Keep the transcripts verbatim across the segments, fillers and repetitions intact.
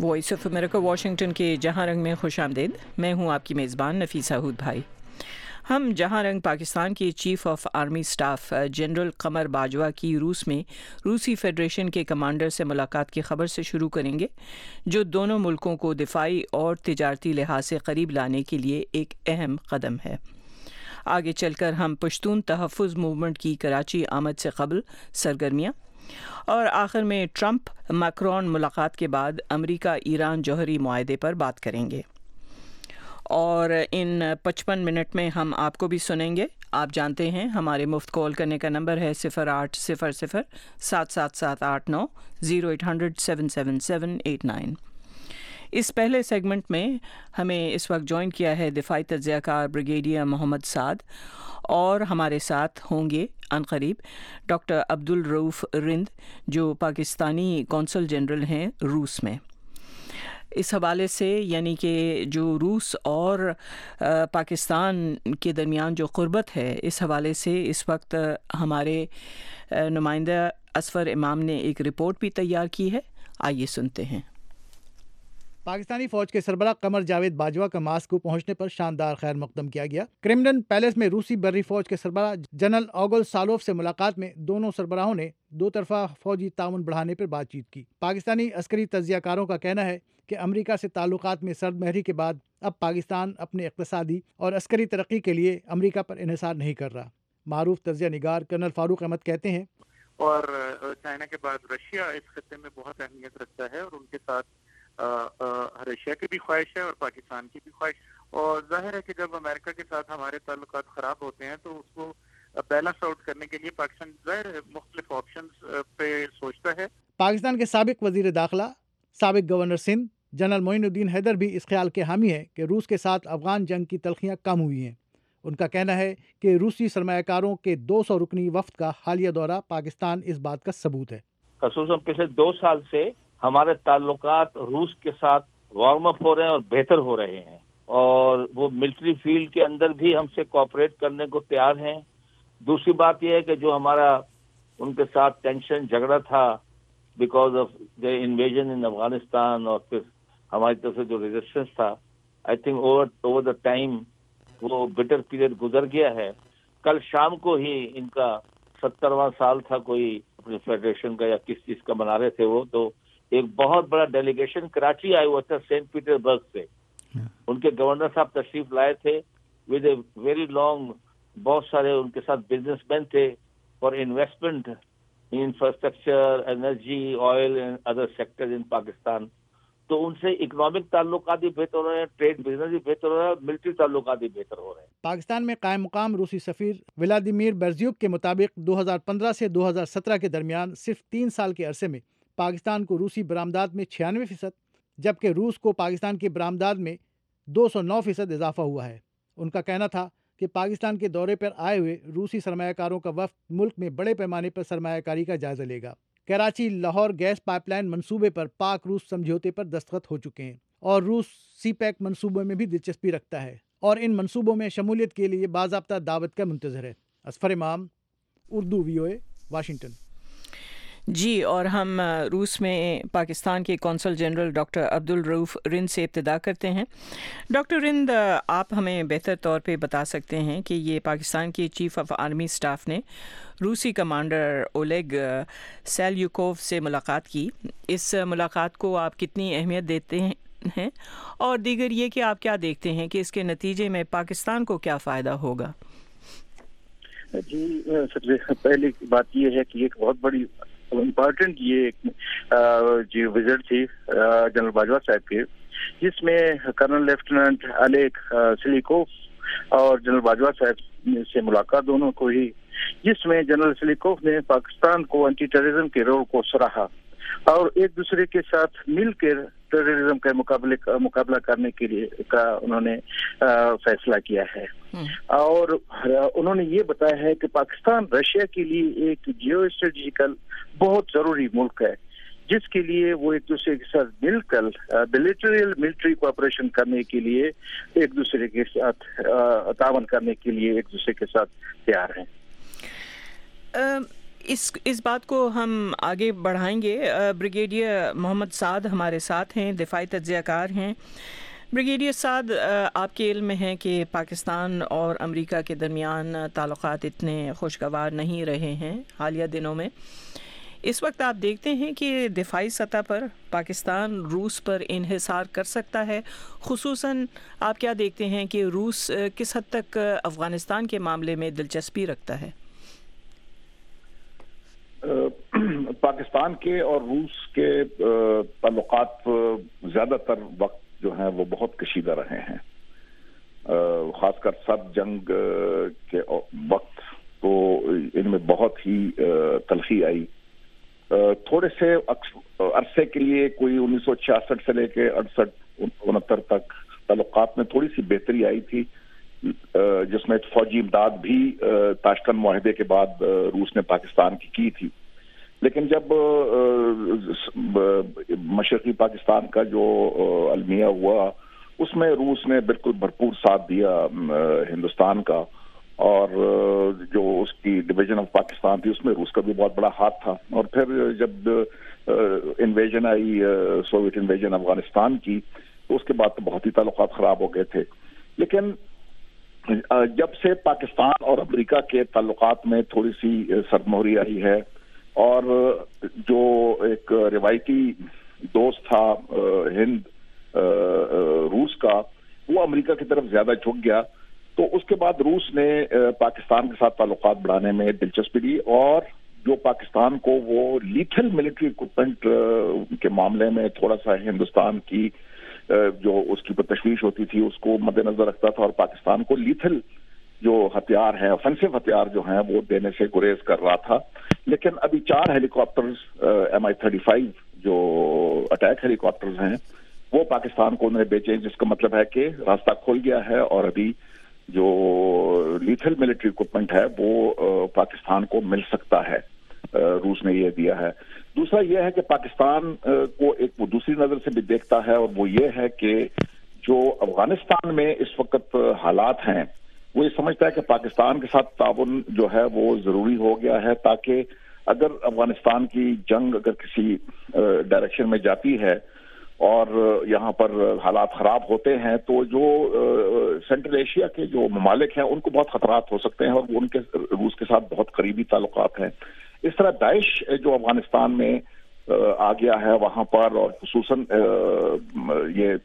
Voice of America Washington کے جہاں رنگ میں خوش آمدید. میں ہوں آپ کی میزبان نفیسہ ہود بھائی. ہم جہاں رنگ پاکستان کے chief of army staff general Qamar Bajwa کی روس میں روسی فیڈریشن کے کمانڈر سے ملاقات کی خبر سے شروع کریں گے، جو دونوں ملکوں کو دفاعی اور تجارتی لحاظ سے قریب لانے کے لیے ایک اہم قدم ہے. آگے چل کر ہم پشتون تحفظ موومنٹ کی کراچی آمد سے قبل سرگرمیاں اور آخر میں ٹرمپ میکرون ملاقات کے بعد امریکہ ایران جوہری معاہدے پر بات کریں گے. اور ان پچپن منٹ میں ہم آپ کو بھی سنیں گے. آپ جانتے ہیں ہمارے مفت کال کرنے کا نمبر ہے صفر آٹھ صفر صفر سات سات سات آٹھ نو zero eight hundred seven seven seven eight nine. اس پہلے سیگمنٹ میں ہمیں اس وقت جوائن کیا ہے دفاعی تجزیہ کار بریگیڈیئر محمد سعد، اور ہمارے ساتھ ہوں گے عنقریب ڈاکٹر عبدالرؤف رند جو پاکستانی کونسل جنرل ہیں روس میں. اس حوالے سے یعنی کہ جو روس اور پاکستان کے درمیان جو قربت ہے، اس حوالے سے اس وقت ہمارے نمائندہ اصفر امام نے ایک رپورٹ بھی تیار کی ہے. آئیے سنتے ہیں. پاکستانی فوج کے سربراہ قمر جاوید باجوہ کا ماسکو پہنچنے پر شاندار خیر مقدم کیا گیا. کرملن پیلس میں روسی بحری فوج کے سربراہ جنرل اوگل سالوف سے ملاقات میں دونوں سربراہوں نے دو طرفہ فوجی تعاون بڑھانے پر بات چیت کی. پاکستانی عسکری تجزیہ کاروں کا کہنا ہے کہ امریکہ سے تعلقات میں سرد مہری کے بعد اب پاکستان اپنے اقتصادی اور عسکری ترقی کے لیے امریکہ پر انحصار نہیں کر رہا. معروف تجزیہ نگار کرنل فاروق احمد کہتے ہیں، اور چائنا کے بعد رشیا اس خطے میں بہت اہمیت رکھتا ہے، اور ان کے ساتھ رشیا کی بھی خواہش ہے اور پاکستان کی بھی خواہش. اور ظاہر ہے کہ جب امریکہ کے ساتھ ہمارے تعلقات خراب ہوتے ہیں تو اس کو بیلنس آؤٹ کرنے کے لیے پاکستان ظاہر ہے مختلف آپشنز پہ سوچتا ہے. پاکستان کے سابق وزیر داخلہ سابق گورنر سندھ جنرل معین الدین حیدر بھی اس خیال کے حامی ہیں کہ روس کے ساتھ افغان جنگ کی تلخیاں کم ہوئی ہیں. ان کا کہنا ہے کہ روسی سرمایہ کاروں کے دو سو رکنی وفد کا حالیہ دورہ پاکستان اس بات کا ثبوت ہے. خصوصاً پچھلے دو سال سے ہمارے تعلقات روس کے ساتھ وارم اپ ہو رہے ہیں اور بہتر ہو رہے ہیں، اور وہ ملٹری فیلڈ کے اندر بھی ہم سے کوآپریٹ کرنے کو تیار ہیں. دوسری بات یہ ہے کہ جو ہمارا ان کے ساتھ ٹینشن جھگڑا تھا because of the invasion in Afghanistan, اور پھر ہماری طرف سے جو ریزسٹنس تھا، I think over over the time وہ بٹر پیریڈ گزر گیا ہے. کل شام کو ہی ان کا سترواں سال تھا، کوئی اپنے فیڈریشن کا یا کس چیز کا بنا رہے تھے وہ، تو ایک بہت بڑا ڈیلیگیشن کراچی آیا ہوا تھا سینٹ پیٹر برگ سے. ان کے گورنر صاحب تشریف لائے تھے ود اے ویری لانگ. بہت سارے ان کے ساتھ بزنس مین تھے for investment infrastructure, energy, oil and other sector in Pakistan. تو ان سے اکنامک تعلقات بھی بہتر ہو رہے ہیں، ٹریڈ بزنس بھی بہتر ہو رہا ہے، اور ملٹری تعلقات بھی بہتر ہو رہے ہیں. پاکستان میں قائم مقام روسی سفیر ولادیمیر برزیوک کے مطابق دو ہزار پندرہ سے دو ہزار سترہ کے درمیان صرف تین سال کے عرصے میں پاکستان کو روسی برآمدات میں چھیانوے فیصد جبکہ روس کو پاکستان کی برآمدات میں دو سو نو فیصد اضافہ ہوا ہے. ان کا کہنا تھا کہ پاکستان کے دورے پر آئے ہوئے روسی سرمایہ کاروں کا وفد ملک میں بڑے پیمانے پر سرمایہ کاری کا جائزہ لے گا. Karachi Lahore gas pipeline منصوبے پر پاک روس سمجھوتے پر دستخط ہو چکے ہیں، اور روس سی پیک منصوبے میں بھی دلچسپی رکھتا ہے اور ان منصوبوں میں شمولیت کے لیے باضابطہ دعوت کا منتظر ہے. اصفر امام، Urdu V O A, Washington. جی، اور ہم روس میں پاکستان کے consul general doctor Abdul Rauf Rind سے ابتدا کرتے ہیں. ڈاکٹر رند، آپ ہمیں بہتر طور پہ بتا سکتے ہیں کہ یہ پاکستان کے چیف آف آرمی سٹاف نے روسی کمانڈر اولیگ سیلیوکوف سے ملاقات کی. اس ملاقات کو آپ کتنی اہمیت دیتے ہیں، اور دیگر یہ کہ آپ کیا دیکھتے ہیں کہ اس کے نتیجے میں پاکستان کو کیا فائدہ ہوگا؟ جی، سب سے پہلی بات یہ ہے کہ ایک بہت بڑی امپورٹنٹ یہ جو وزٹ تھی جنرل باجوہ صاحب کی، جس میں کرنل لیفٹیننٹ الیگ سیلیوکوف اور جنرل باجوہ صاحب سے ملاقات دونوں کو ہی، جس میں جنرل سیلیوکوف نے پاکستان کو اینٹی ٹیررزم کے رول کو سراہا اور ایک دوسرے کے ساتھ مل کر ٹیررزم کا مقابلے مقابلہ کرنے کے لیے کا انہوں نے فیصلہ کیا ہے. اور انہوں نے یہ بتایا ہے کہ پاکستان رشیا کے لیے ایک جیو اسٹریٹجیکل بہت ضروری ملک ہے، جس کے لیے وہ ایک دوسرے کے ساتھ مل کر بلیٹریل ملٹری کوآپریشن کرنے کے لیے ایک دوسرے کے ساتھ تعاون کرنے کے لیے ایک دوسرے کے ساتھ تیار ہیں. اس اس بات کو ہم آگے بڑھائیں گے. بریگیڈیئر محمد سعد ہمارے ساتھ ہیں, دفاعی تجزیہ کار ہیں. بریگیڈیئر سعد, آپ کے علم میں ہے کہ پاکستان اور امریکہ کے درمیان تعلقات اتنے خوشگوار نہیں رہے ہیں حالیہ دنوں میں. اس وقت آپ دیکھتے ہیں کہ دفاعی سطح پر پاکستان روس پر انحصار کر سکتا ہے, خصوصاً آپ کیا دیکھتے ہیں کہ روس کس حد تک افغانستان کے معاملے میں دلچسپی رکھتا ہے؟ پاکستان کے اور روس کے تعلقات زیادہ تر وقت جو ہیں وہ بہت کشیدہ رہے ہیں. خاص کر سرد جنگ کے وقت تو ان میں بہت ہی تلخی آئی. تھوڑے سے عرصے کے لیے کوئی انیس سو چھیاسٹھ سے لے کے اڑسٹھ انہتر تک تعلقات میں تھوڑی سی بہتری آئی تھی, جس میں فوجی امداد بھی تاشکند معاہدے کے بعد روس نے پاکستان کی کی تھی. لیکن جب مشرقی پاکستان کا جو المیہ ہوا اس میں روس نے بالکل بھرپور ساتھ دیا ہندوستان کا, اور جو اس کی ڈویژن آف پاکستان تھی اس میں روس کا بھی بہت بڑا ہاتھ تھا. اور پھر جب انویژن آئی, سوویت انویژن افغانستان کی, تو اس کے بعد تو بہت ہی تعلقات خراب ہو گئے تھے. لیکن جب سے پاکستان اور امریکہ کے تعلقات میں تھوڑی سی سرمہری آئی ہے, اور جو ایک روایتی دوست تھا ہند روس کا, وہ امریکہ کی طرف زیادہ جھک گیا, تو اس کے بعد روس نے پاکستان کے ساتھ تعلقات بڑھانے میں دلچسپی لی, اور جو پاکستان کو وہ لیتھل ملٹری اکوپمنٹ کے معاملے میں تھوڑا سا ہندوستان کی جو اس کی تشویش ہوتی تھی اس کو مد نظر رکھتا تھا, اور پاکستان کو لیتھل جو ہتھیار ہیں, آفنسو ہتھیار جو ہیں, وہ دینے سے گریز کر رہا تھا. لیکن ابھی چار helicopters M I thirty five جو اٹیک ہیلی کاپٹرز ہیں وہ پاکستان کو انہوں نے بیچے, جس کا مطلب ہے کہ راستہ کھل گیا ہے, اور ابھی جو لیتھل ملٹری اکوپمنٹ ہے وہ پاکستان کو مل سکتا ہے. روس نے یہ دیا ہے. دوسرا یہ ہے کہ پاکستان کو ایک وہ دوسری نظر سے بھی دیکھتا ہے, اور وہ یہ ہے کہ جو افغانستان میں اس وقت حالات ہیں وہ یہ سمجھتا ہے کہ پاکستان کے ساتھ تعاون جو ہے وہ ضروری ہو گیا ہے, تاکہ اگر افغانستان کی جنگ اگر کسی ڈائریکشن میں جاتی ہے اور یہاں پر حالات خراب ہوتے ہیں تو جو سینٹرل ایشیا کے جو ممالک ہیں ان کو بہت خطرات ہو سکتے ہیں, اور ان کے روس کے ساتھ بہت قریبی تعلقات ہیں. اس طرح داعش جو افغانستان میں آ گیا ہے وہاں پر, اور خصوصاً یہ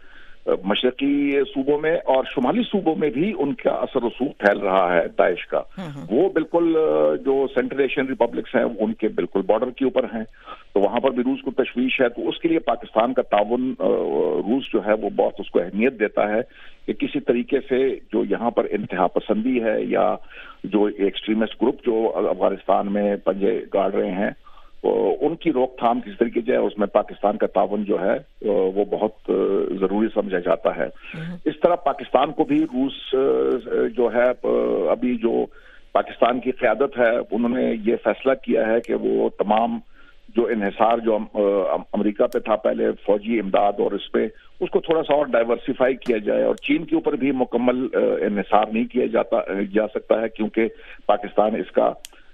مشرقی صوبوں میں اور شمالی صوبوں میں بھی ان کا اثر رسوخ پھیل رہا ہے داعش کا. وہ بالکل جو سینٹرل ایشین ریپبلکس ہیں ان کے بالکل بارڈر کے اوپر ہیں, تو وہاں پر بھی روس کو تشویش ہے. تو اس کے لیے پاکستان کا تعاون روس جو ہے وہ بہت اس کو اہمیت دیتا ہے کہ کسی طریقے سے جو یہاں پر انتہا پسندی ہے یا جو ایکسٹریمسٹ گروپ جو افغانستان میں پنجے گاڑ رہے ہیں ان کی روک تھام کس طریقے سے ہے, اس میں پاکستان کا تعاون جو ہے وہ بہت ضروری سمجھا جاتا ہے. اس طرح پاکستان کو بھی روس جو ہے ابھی جو پاکستان کی قیادت ہے انہوں نے یہ فیصلہ کیا ہے کہ وہ تمام جو انحصار جو امریکہ پہ تھا پہلے فوجی امداد اور اس پہ اس کو تھوڑا سا اور ڈائیورسیفائی کیا جائے, اور چین کے اوپر بھی مکمل انحصار نہیں کیا جاتا جا سکتا ہے کیونکہ پاکستان اس کا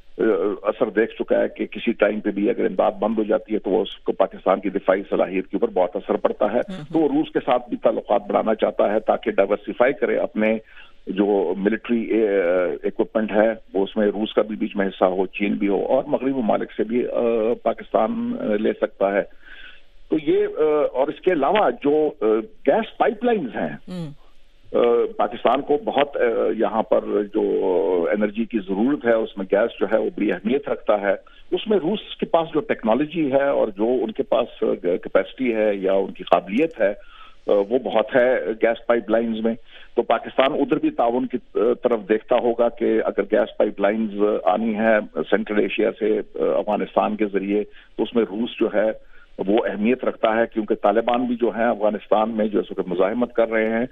اثر دیکھ چکا ہے کہ کسی ٹائم پہ بھی اگر امداد بند ہو جاتی ہے تو اس کو پاکستان کی دفاعی صلاحیت کے اوپر بہت اثر پڑتا ہے. تو وہ روس کے ساتھ بھی تعلقات بڑھانا چاہتا ہے تاکہ ڈائیورسیفائی کرے اپنے جو ملٹری ایکوپمنٹ ہے وہ اس میں روس کا بھی بیچ میں حصہ ہو, چین بھی ہو, اور مغربی ممالک سے بھی پاکستان لے سکتا ہے. تو یہ اور اس کے علاوہ جو گیس پائپ لائنز ہیں پاکستان کو بہت یہاں پر جو انرجی کی ضرورت ہے اس میں گیس جو ہے وہ بڑی اہمیت رکھتا ہے. اس میں روس کے پاس جو ٹیکنالوجی ہے اور جو ان کے پاس کیپیسٹی ہے یا ان کی قابلیت ہے وہ بہت ہے گیس پائپ لائنز میں. تو پاکستان ادھر بھی تعاون کی طرف دیکھتا ہوگا کہ اگر گیس پائپ لائنز آنی ہے سینٹرل ایشیا سے افغانستان کے ذریعے تو اس میں روس جو ہے وہ اہمیت رکھتا ہے, کیونکہ طالبان بھی جو ہیں افغانستان میں جو اس وقت مزاحمت کر رہے ہیں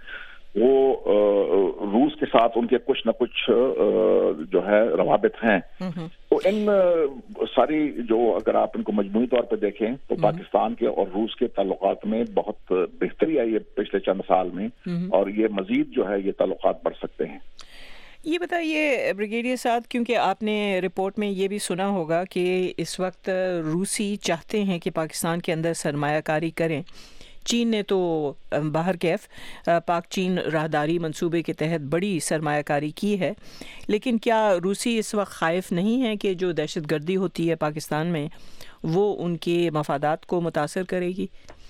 وہ روس کے ساتھ ان کے کچھ نہ کچھ جو ہے روابط ہیں. تو ان ساری جو اگر آپ ان کو مجموعی طور پہ دیکھیں تو پاکستان کے اور روس کے تعلقات میں بہت بہتری آئی ہے پچھلے چند سال میں, اور یہ مزید جو ہے یہ تعلقات بڑھ سکتے ہیں. یہ بتائیے بریگیڈیئر صاحب، کیونکہ آپ نے رپورٹ میں یہ بھی سنا ہوگا کہ اس وقت روسی چاہتے ہیں کہ پاکستان کے اندر سرمایہ کاری کریں. چین نے تو باہر کیف پاک چین راہداری منصوبے کے تحت بڑی سرمایہ کاری کی ہے، لیکن کیا روسی اس وقت خائف نہیں ہے کہ جو دہشت گردی ہوتی ہے پاکستان میں وہ ان کے مفادات کو متاثر کرے گی؟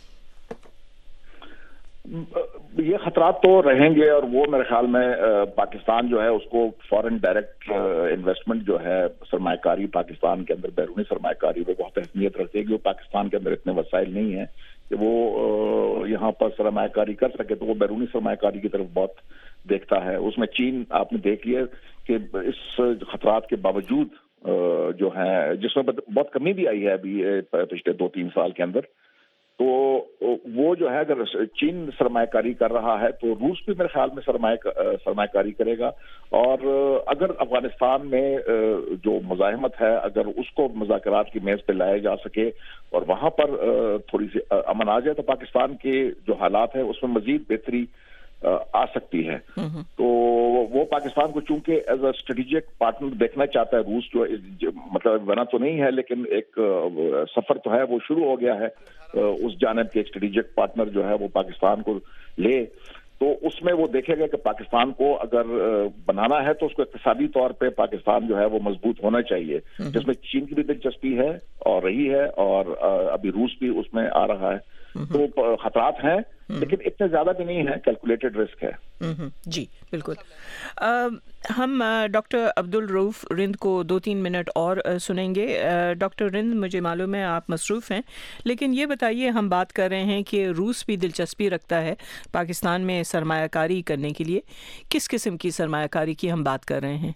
یہ خطرات تو رہیں گے، اور وہ میرے خیال میں پاکستان جو ہے اس کو فورن ڈائریکٹ انویسٹمنٹ جو ہے سرمایہ کاری پاکستان کے اندر، بیرونی سرمایہ کاری وہ بہت اہمیت رکھتے ہیں. کہ پاکستان کے اندر اتنے وسائل نہیں ہیں کہ وہ یہاں پر سرمایہ کاری کر سکے، تو وہ بیرونی سرمایہ کاری کی طرف بہت دیکھتا ہے. اس میں چین آپ نے دیکھ لیا کہ اس خطرات کے باوجود جو ہے، جس میں بہت کمی بھی آئی ہے ابھی پچھلے دو تین سال کے اندر، تو وہ جو ہے اگر چین سرمایہ کاری کر رہا ہے تو روس بھی میرے خیال میں سرمایہ سرمایہ کاری کرے گا. اور اگر افغانستان میں جو مزاحمت ہے اگر اس کو مذاکرات کی میز پہ لایا جا سکے اور وہاں پر تھوڑی سی امن آ جائے، تو پاکستان کے جو حالات ہیں اس میں مزید بہتری آ سکتی ہے. تو وہ پاکستان کو چونکہ ایز اے اسٹریٹجک پارٹنر دیکھنا چاہتا ہے روس، جو مطلب بنا تو نہیں ہے لیکن ایک سفر تو ہے، وہ شروع ہو گیا ہے اس جانب کے. ایک اسٹریٹجک پارٹنر جو ہے وہ پاکستان کو لے، تو اس میں وہ دیکھے گا کہ پاکستان کو اگر بنانا ہے تو اس کو اقتصادی طور پہ پاکستان جو ہے وہ مضبوط ہونا چاہیے، جس میں چین کی بھی دلچسپی ہے اور رہی ہے، اور ابھی روس بھی اس میں آ رہا ہے. تو خطرات ہیں لیکن اتنے زیادہ بھی نہیں ہیں، کیلکولیٹڈ رسک ہے. جی بالکل. ہم ڈاکٹر عبدالرؤف رند کو دو تین منٹ اور سنیں گے. ڈاکٹر رند، مجھے معلوم ہے آپ مصروف ہیں، لیکن یہ بتائیے، ہم بات کر رہے ہیں کہ روس بھی دلچسپی رکھتا ہے پاکستان میں سرمایہ کاری کرنے کے لیے. کس قسم کی سرمایہ کاری کی ہم بات کر رہے ہیں؟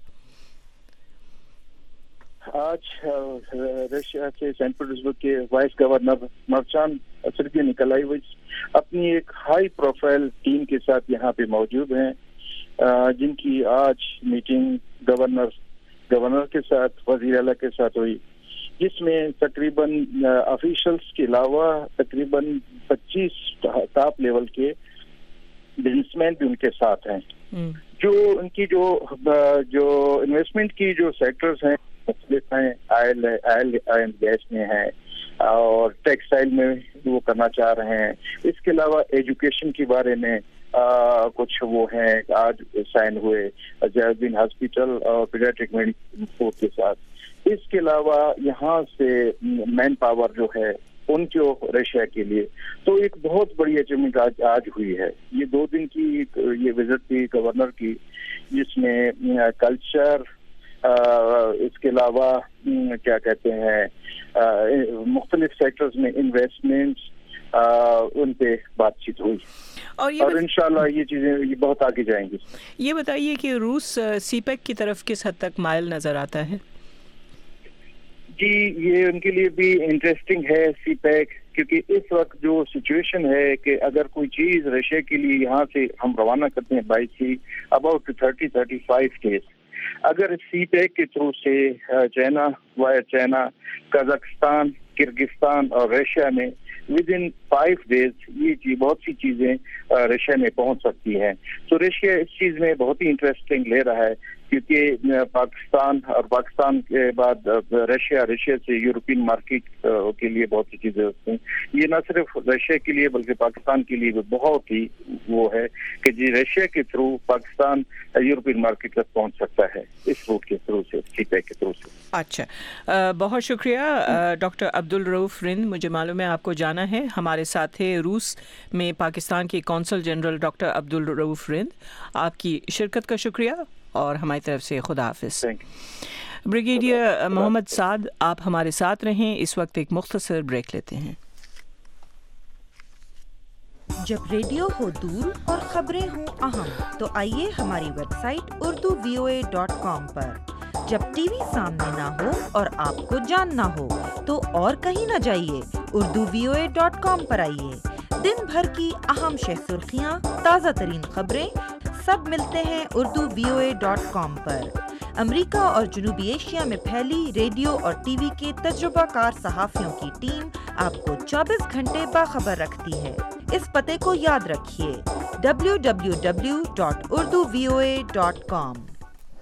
آج رشیا کے سینٹ پیٹرزبرگ کے وائس گورنر مرچان سرگی نکولائیوچ اپنی ایک ہائی پروفائل ٹیم کے ساتھ یہاں پہ موجود ہیں، جن کی آج میٹنگ گورنر گورنر کے ساتھ، وزیر اعلیٰ کے ساتھ ہوئی، جس میں تقریباً آفیشلس کے علاوہ تقریباً پچیس ٹاپ لیول کے بزنس مین بھی ان کے ساتھ ہیں. جو ان کی جو جو انویسٹمنٹ کی جو سیکٹرز ہیں مختلف ہیں، آئل آئل اینڈ گیس میں ہیں اور ٹیکسٹائل میں وہ کرنا چاہ رہے ہیں. اس کے علاوہ ایجوکیشن کے بارے میں آ, کچھ وہ ہیں آج سائن ہوئے جیوین ہاسپٹل اور پیڈیاٹرک میڈیکل کے ساتھ. اس کے علاوہ یہاں سے مین پاور جو ہے ان کو رشیا کے لیے، تو ایک بہت بڑی اچیومنٹ آج آج ہوئی ہے. یہ دو دن کی یہ وزٹ تھی گورنر کی، جس میں کلچر، اس کے علاوہ کیا کہتے ہیں مختلف سیکٹرز میں انویسٹمنٹس، ان پہ بات چیت ہوئی، اور, اور انشاءاللہ یہ چیزیں یہ بہت آگے جائیں گی. یہ بتائیے کہ روس سی پیک کی طرف کس حد تک مائل نظر آتا ہے؟ جی یہ ان کے لیے بھی انٹرسٹنگ ہے سی پیک، کیونکہ اس وقت جو سچویشن ہے کہ اگر کوئی چیز رشیا کے لیے یہاں سے ہم روانہ کرتے ہیں by sea about thirty thirty five days, اگر سی پیک کے تھرو سے China via China, Kazakhstan, Kyrgyzstan اور رشیا میں ود ان فائیو ڈیز یہ چیز بہت سی چیزیں رشیا میں پہنچ سکتی ہیں. تو رشیا اس چیز میں بہت ہی انٹرسٹنگ لے رہا ہے، کیونکہ پاکستان اور پاکستان کے بعد رشیا رشیا سے یورپین مارکیٹ کے لیے بہت سی چیزیں ہوتی ہیں. یہ نہ صرف رشیا کے لیے بلکہ پاکستان کے لیے بھی بہت ہی وہ ہے کہ جی رشیا کے تھرو پاکستان یورپین مارکیٹ تک پہنچ سکتا ہے اس روٹ کے تھرو سے، سی پیک کے تھرو سے. اچھا، بہت شکریہ ڈاکٹر عبدالرؤف رند. مجھے معلوم ہے آپ کو جانا ہے. ہمارے ساتھ ہے روس میں پاکستان کے consul general doctor Abdul Rauf Rind. آپ کی شرکت کا شکریہ اور ہماری طرف سے خدا حافظ. بریگیڈیئر محمد سعد، آپ ہمارے ساتھ رہیں. اس وقت ایک مختصر بریک لیتے ہیں. جب ریڈیو ہو دور اور خبریں ہوں اہم تو آئیے ہماری website Urdu V O A dot com پر. جب ٹی وی سامنے نہ ہو اور آپ کو جاننا ہو تو اور کہیں نہ جائیے، Urdu V O A dot com پر آئیے. دن بھر کی اہم شہ سرخیاں، تازہ ترین خبریں سب ملتے ہیں Urdu V O A dot com پر. امریکہ اور جنوبی ایشیا میں پھیلی ریڈیو اور ٹی وی کے تجربہ کار صحافیوں کی ٹیم آپ کو چوبیس گھنٹے باخبر رکھتی ہے. اس پتے کو یاد رکھیے، W W W dot Urdu V O A dot com.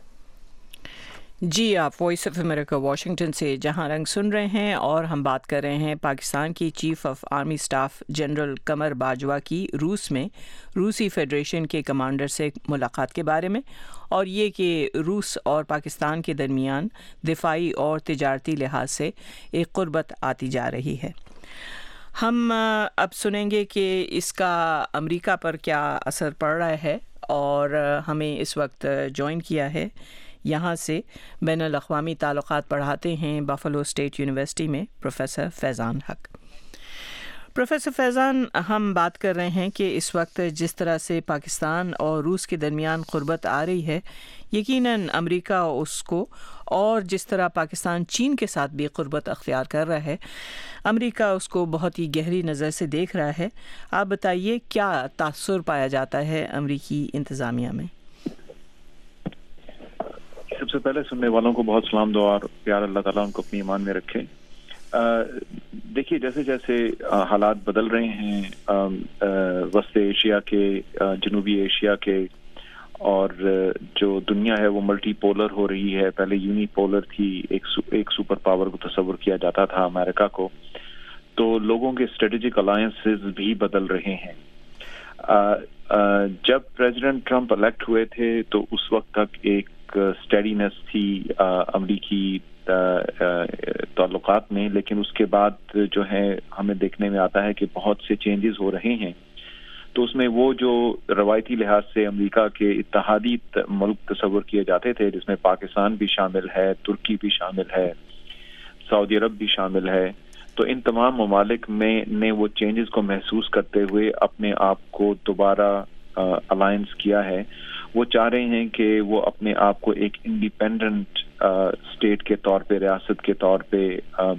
जी, आप वॉइस ऑफ अमेरिका वाशिंगटन से जहां रंग सुन रहे हैं और हम बात कर रहे हैं पाकिस्तान की chief of army staff general Qamar Bajwa की रूस में रूसी फेडरेशन के कमांडर से मुलाकात के बारे में, और ये कि रूस और पाकिस्तान के दरमियान दिफाई और तिजारती लिहाज से एक क़ुर्बत आती जा रही है। हम अब सुनेंगे कि इसका अमेरिका पर क्या असर पड़ रहा है, और हमें इस वक्त ज्वाइन किया है यहाँ से बैनुल अक़वामी ताल्लुक़ात पढ़ाते हैं बफलो स्टेट यूनिवर्सिटी में प्रोफेसर फैज़ान हक। प्रोफेसर फैज़ान, हम बात कर रहे हैं कि इस वक्त जिस तरह से पाकिस्तान और रूस के दरमियान क़ुर्बत आ रही है, यकीनन अमेरिका उसको, और जिस तरह पाकिस्तान चीन के साथ भी क़ुर्बत अख्तियार कर रहा है, अमेरिका उसको बहुत ही गहरी नज़र से देख रहा है। आप बताइए क्या तासुर पाया जाता है अमेरिकी इंतज़ामिया में? सबसे पहले सुनने वालों को बहुत सलाम दुआ और प्यार, अल्लाह ताला उनको अपनी ईमान में रखे। देखिए, जैसे जैसे हालात बदल रहे हैं वस्त एशिया के, जनूबी एशिया के, और जो दुनिया है वो मल्टी पोलर हो रही है। पहले यूनिपोलर थी, एक एक सुपर पावर को तस्वुर किया जाता था अमेरिका को, तो लोगों के स्ट्रेटेजिक अलायंसेस भी बदल रहे हैं। आ, आ, जब प्रेसिडेंट ट्रंप इलेक्ट हुए थे तो उस वक्त तक एक स्टेडीनेस थी अमरीकी ताल्लुकात में, लेकिन उसके बाद जो है हमें देखने में आता है कि बहुत से चेंजेस हो रहे हैं। तो उसमें वो जो रवायती लिहाज से अमेरिका के इत्तेहादी मुल्क तस्वुर किए जाते थे, जिसमें पाकिस्तान भी शामिल है, तुर्की भी शामिल है, सऊदी अरब भी शामिल है, तो इन तमाम ममालिक में ने वो चेंजेस को महसूस करते हुए अपने आप को दोबारा अलायंस किया है। वो चाह रहे हैं कि वो अपने आप को एक इंडिपेंडेंट स्टेट के तौर पे, रियासत के तौर पे आ, आ,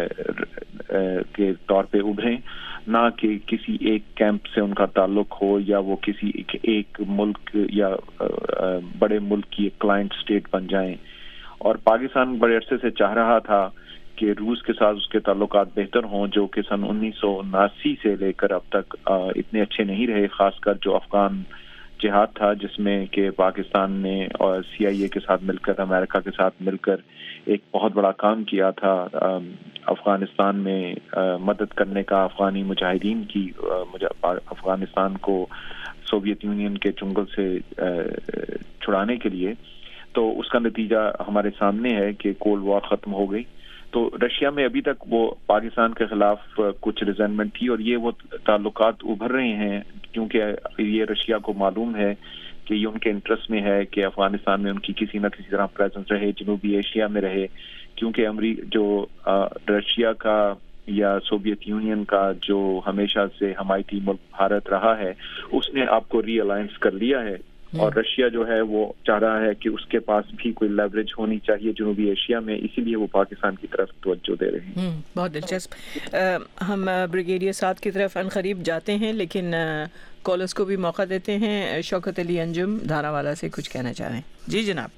आ, के तौर पे उभरें, ना कि किसी एक कैंप से उनका ताल्लुक हो, या वो किसी एक, एक मुल्क या आ, आ, बड़े मुल्क की एक क्लाइंट स्टेट बन जाएं। और पाकिस्तान बड़े अरसे से चाह रहा था कि रूस के साथ उसके ताल्लुकात बेहतर हों, जो कि सन उन्नीस सौ उनासी से लेकर अब तक आ, इतने अच्छे नहीं रहे, खासकर जो अफगान जिहाद था, जिसमें कि पाकिस्तान ने और सी आई ए के साथ मिलकर, अमेरिका के साथ मिलकर एक बहुत बड़ा काम किया था अफगानिस्तान में आ, मदद करने का, अफगानी मुजाहिदीन की, आ, अफगानिस्तान को सोवियत यूनियन के चुंगल से आ, छुड़ाने के लिए। तो उसका नतीजा हमारे सामने है कि कोल्ड वॉर ख़त्म हो गई। तो रशिया में अभी तक वो पाकिस्तान के खिलाफ कुछ रिजेंटमेंट थी, और ये वो ताल्लुकात उभर रहे हैं क्योंकि ये रशिया को मालूम है कि ये उनके इंटरेस्ट में है कि अफगानिस्तान में उनकी किसी न किसी तरह प्रेजेंस रहे, जनूबी एशिया में रहे, क्योंकि अमरीका जो रशिया का या सोवियत यूनियन का जो हमेशा से हमायती मुल्क भारत रहा है, उसने आपको री अलायंस कर लिया है, और रशिया जो है वो चाह रहा है कि उसके पास भी कोई लेवरेज होनी चाहिए जनूबी एशिया में, इसीलिए वो पाकिस्तान की तरफ तवज्जो दे रहे हैं। बहुत दिलचस्प। हम ब्रिगेडियर साद की तरफ अनकरीब जाते हैं, लेकिन कॉलर्स को भी मौका देते हैं। शौकत अली अंजुम धारावाला से कुछ कहना चाह रहे हैं। जी जनाब।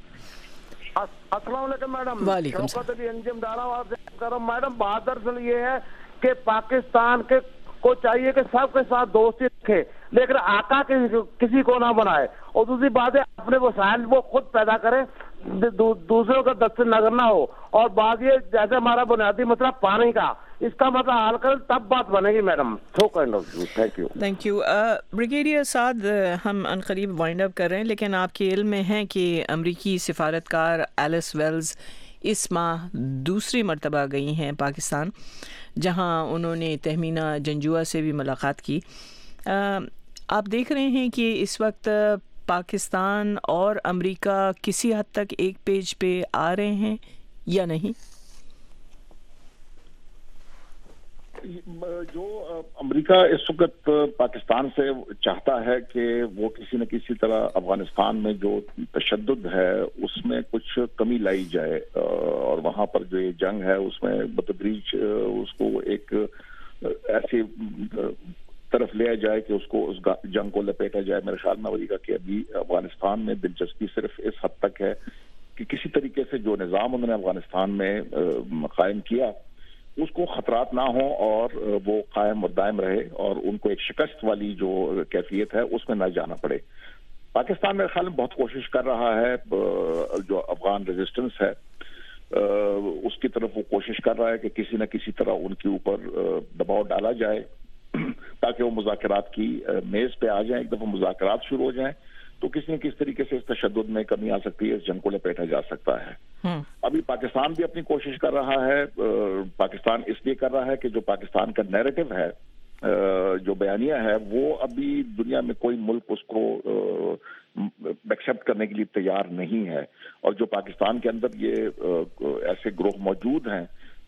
अस्सलाम वालेकुम मैडम। वालेकुम शौकत अली अंजुम धारावाला से। मैडम, बात दरअसल ये है कि पाकिस्तान के को चाहिए कि सबके साथ दोस्ती रखे, लेकिन आका के किसी को ना बनाए, और दूसरी बात है अपने वसाइल वो खुद पैदा करे, दू, दूसरों का दस्तक नजर ना हो। और बात ये, जैसे हमारा बुनियादी मसला पानी का, इसका मतलब हल कर, तब बात बनेगी madam. So kind of you, thank you thank you brigadier Saad. हम अनकरीब वाइंड अप कर रहे हैं, लेकिन आपके इल्म में है कि अमरीकी सिफारतकार एलिस वेल्स इस माह दूसरी मरतबा गई हैं पाकिस्तान, जहां उन्होंने तहमीना जंजुआ से भी मुलाकात की। आ, आप देख रहे हैं कि इस वक्त पाकिस्तान और अमेरिका किसी हद तक एक पेज पे आ रहे हैं या नहीं? जो अमेरिका इस वक्त पाकिस्तान से चाहता है कि वो किसी न किसी तरह अफगानिस्तान में जो तशद्दुद है उसमें कुछ कमी लाई जाए, और वहाँ पर जो ये जंग है उसमें बतदरीज उसको एक ऐसी तरफ लिया जाए कि उसको उस जंग को लपेटा जाए। मेरे ख्याल में अमेरिका की अभी अफगानिस्तान में दिलचस्पी सिर्फ इस हद तक है कि किसी तरीके से जो निज़ाम उन्होंने अफगानिस्तान में कायम किया उसको खतरात ना हो, और वो कायम और दायम रहे, और उनको एक शिकस्त वाली जो कैफियत है उसमें ना जाना पड़े। पाकिस्तान मेरे ख्याल में बहुत कोशिश कर रहा है जो अफगान افغان ریزسٹنس ہے اس کی طرف وہ کوشش کر رہا ہے کہ کسی نہ کسی طرح ان کے اوپر دباؤ ڈالا جائے تاکہ وہ مذاکرات کی میز پہ آ جائیں. ایک دفعہ مذاکرات شروع ہو جائیں تو کسی نہ کس طریقے سے اس تشدد میں کمی آ سکتی ہے, اس جنگ کو لپیٹا جا سکتا ہے. ابھی پاکستان بھی اپنی کوشش کر رہا ہے. پاکستان اس لیے کر رہا ہے کہ جو پاکستان کا نیریٹو ہے, جو بیانیہ ہے, وہ ابھی دنیا میں کوئی ملک اس کو ایکسیپٹ کرنے کے لیے تیار نہیں ہے. اور جو پاکستان کے اندر یہ ایسے گروہ موجود ہیں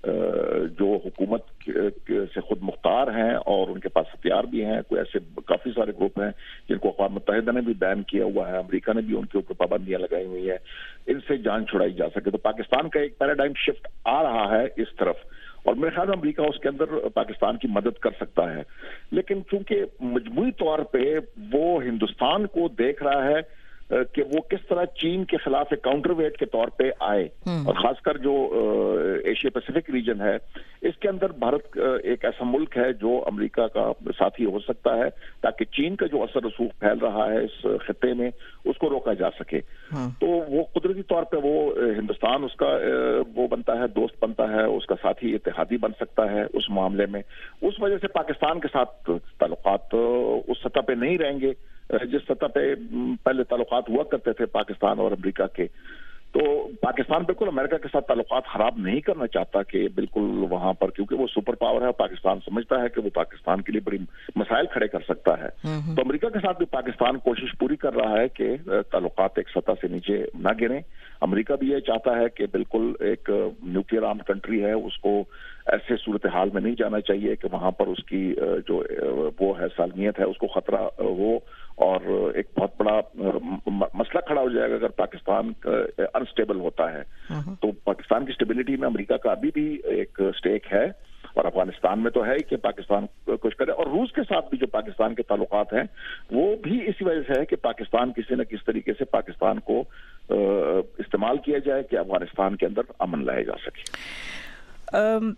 جو حکومت سے خود مختار ہیں اور ان کے پاس ہتھیار بھی ہیں, کوئی ایسے کافی سارے گروپ ہیں جن کو اقوام متحدہ نے بھی بین کیا ہوا ہے, امریکہ نے بھی ان کے اوپر پابندیاں لگائی ہوئی ہیں, ان سے جان چھڑائی جا سکے. تو پاکستان کا ایک پیراڈائم شفٹ آ رہا ہے اس طرف, اور میرے خیال میں امریکہ اس کے اندر پاکستان کی مدد کر سکتا ہے. لیکن چونکہ مجموعی طور پہ وہ ہندوستان کو دیکھ رہا ہے کہ وہ کس طرح چین کے خلاف ایک کاؤنٹر ویٹ کے طور پہ آئے, اور خاص کر جو ایشیا پیسیفک ریجن ہے اس کے اندر بھارت ایک ایسا ملک ہے جو امریکہ کا ساتھی ہو سکتا ہے تاکہ چین کا جو اثر رسوخ پھیل رہا ہے اس خطے میں اس کو روکا جا سکے. تو وہ قدرتی طور پہ وہ ہندوستان اس کا وہ بنتا ہے, دوست بنتا ہے, اس کا ساتھی اتحادی بن سکتا ہے اس معاملے میں. اس وجہ سے پاکستان کے ساتھ تعلقات اس سطح پہ نہیں رہیں گے جس سطح پہ پہلے تعلقات ہوا کرتے تھے پاکستان اور امریکہ کے. تو پاکستان بالکل امریکہ کے ساتھ تعلقات خراب نہیں کرنا چاہتا کہ بالکل وہاں پر, کیونکہ وہ سپر پاور ہے. پاکستان سمجھتا ہے کہ وہ پاکستان کے لیے بڑی مسائل کھڑے کر سکتا ہے. تو امریکہ کے ساتھ بھی پاکستان کوشش پوری کر رہا ہے کہ تعلقات ایک سطح سے نیچے نہ گریں. امریکہ بھی یہ چاہتا ہے کہ بالکل ایک نیوکلیئر آرمڈ کنٹری ہے, اس کو ایسے صورتحال میں نہیں جانا چاہیے کہ وہاں پر اس کی جو وہ ہے سالمیت ہے اس کو خطرہ ہو, اور ایک بہت بڑا مسئلہ کھڑا ہو جائے گا اگر پاکستان انسٹیبل ہوتا ہے. تو پاکستان کی اسٹیبلٹی میں امریکہ کا ابھی بھی ایک اسٹیک ہے, اور افغانستان میں تو ہے ہی کہ پاکستان کچھ کرے. اور روس کے ساتھ بھی جو پاکستان کے تعلقات ہیں وہ بھی اسی وجہ سے ہے کہ پاکستان کسی نہ کسی طریقے سے پاکستان کو استعمال کیا جائے کہ افغانستان کے اندر امن لائے جا سکے.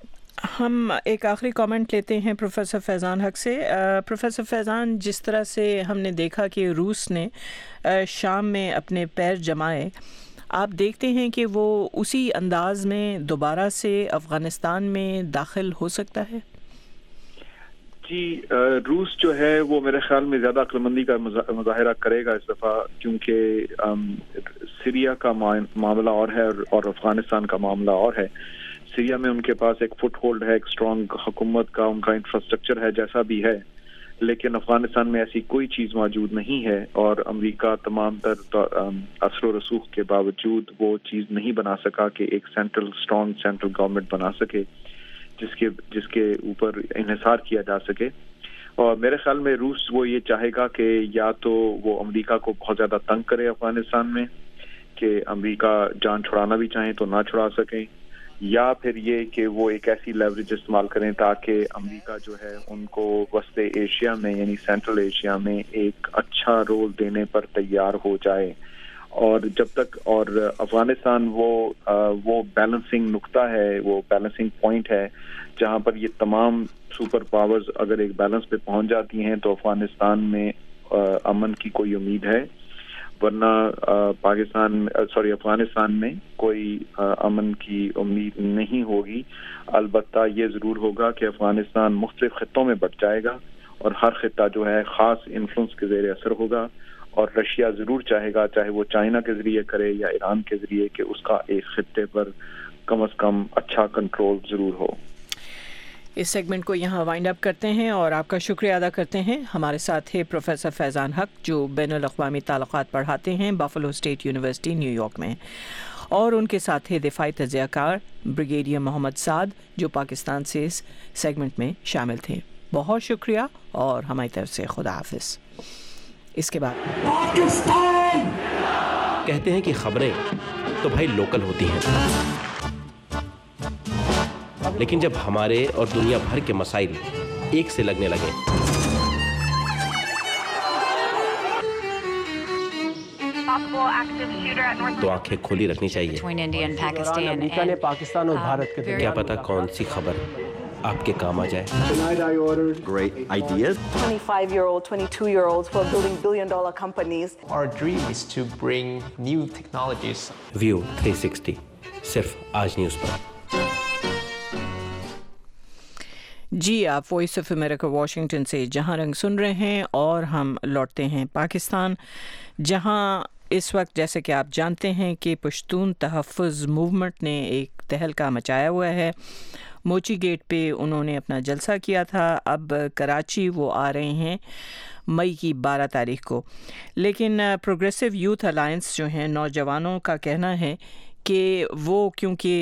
ہم ایک آخری کامنٹ لیتے ہیں پروفیسر فیضان حق سے. پروفیسر فیضان, جس طرح سے ہم نے دیکھا کہ روس نے شام میں اپنے پیر جمائے, آپ دیکھتے ہیں کہ وہ اسی انداز میں دوبارہ سے افغانستان میں داخل ہو سکتا ہے؟ جی, روس جو ہے وہ میرے خیال میں زیادہ عقل مندی کا مظاہرہ کرے گا اس دفعہ, کیونکہ سیریا کا معاملہ اور ہے اور افغانستان کا معاملہ اور ہے. سیریا میں ان کے پاس ایک فٹ ہولڈ ہے, ایک اسٹرانگ حکومت کا ان کا انفراسٹرکچر ہے جیسا بھی ہے, لیکن افغانستان میں ایسی کوئی چیز موجود نہیں ہے, اور امریکہ تمام تر اثر و رسوخ کے باوجود وہ چیز نہیں بنا سکا کہ ایک سینٹرل اسٹرانگ سینٹرل گورنمنٹ بنا سکے جس کے جس کے اوپر انحصار کیا جا سکے. اور میرے خیال میں روس وہ یہ چاہے گا کہ یا تو وہ امریکہ کو بہت زیادہ تنگ کرے افغانستان میں کہ امریکہ جان چھڑانا بھی چاہیں تو نہ چھڑا سکیں, یا پھر یہ کہ وہ ایک ایسی لیوریج استعمال کریں تاکہ امریکہ جو ہے ان کو وسط ایشیا میں یعنی سینٹرل ایشیا میں ایک اچھا رول دینے پر تیار ہو جائے. اور جب تک اور افغانستان وہ وہ بیلنسنگ نقطہ ہے, وہ بیلنسنگ پوائنٹ ہے جہاں پر یہ تمام سپر پاورز اگر ایک بیلنس پہ پہنچ جاتی ہیں تو افغانستان میں امن کی کوئی امید ہے, ورنہ پاکستان سوری افغانستان میں کوئی امن کی امید نہیں ہوگی. البتہ یہ ضرور ہوگا کہ افغانستان مختلف خطوں میں بٹ جائے گا اور ہر خطہ جو ہے خاص انفلوئنس کے زیر اثر ہوگا, اور رشیا ضرور چاہے گا, چاہے وہ چائنا کے ذریعے کرے یا ایران کے ذریعے, کہ اس کا ایک خطے پر کم از کم اچھا کنٹرول ضرور ہو. اس سیگمنٹ کو یہاں وائنڈ اپ کرتے ہیں اور آپ کا شکریہ ادا کرتے ہیں. ہمارے ساتھ تھے پروفیسر فیضان حق جو بین الاقوامی تعلقات پڑھاتے ہیں Buffalo state university New York میں, اور ان کے ساتھ تھے دفاعی تجزیہ کار بریگیڈیئر محمد سعد جو پاکستان سے اس سیگمنٹ میں شامل تھے. بہت شکریہ اور ہماری طرف سے خدا حافظ. اس کے بعد پاکستان کہتے ہیں کہ خبریں تو بھائی لوکل ہوتی ہیں, لیکن جب ہمارے اور دنیا بھر کے مسائل ایک سے لگنے لگے تو آنکھیں کھلی رکھنی چاہیے. امریکہ نے پاکستان اور بھارت کے کیا پتہ کون سی خبر आपके काम आ जाए। Tonight I ordered great ideas. twenty-five-year-old, twenty-two-year-olds who are building billion-dollar companies. Our dream is to bring new technologies. View three sixty, सिर्फ आज न्यूज़ पर। जी, आप वॉइस ऑफ अमेरिका वाशिंगटन से जहां रंग सुन रहे हैं और हम लौटते हैं पाकिस्तान, जहां इस वक्त जैसे कि आप जानते हैं कि पश्तून तहफ़्फ़ुज़ मूवमेंट ने एक तहलका मचाया हुआ है। मोची गेट पे उन्होंने अपना जलसा किया था। अब कराची वो आ रहे हैं मई की बारह तारीख को, लेकिन प्रोग्रेसिव यूथ अलायंस जो हैं, नौजवानों का कहना है कि वो क्योंकि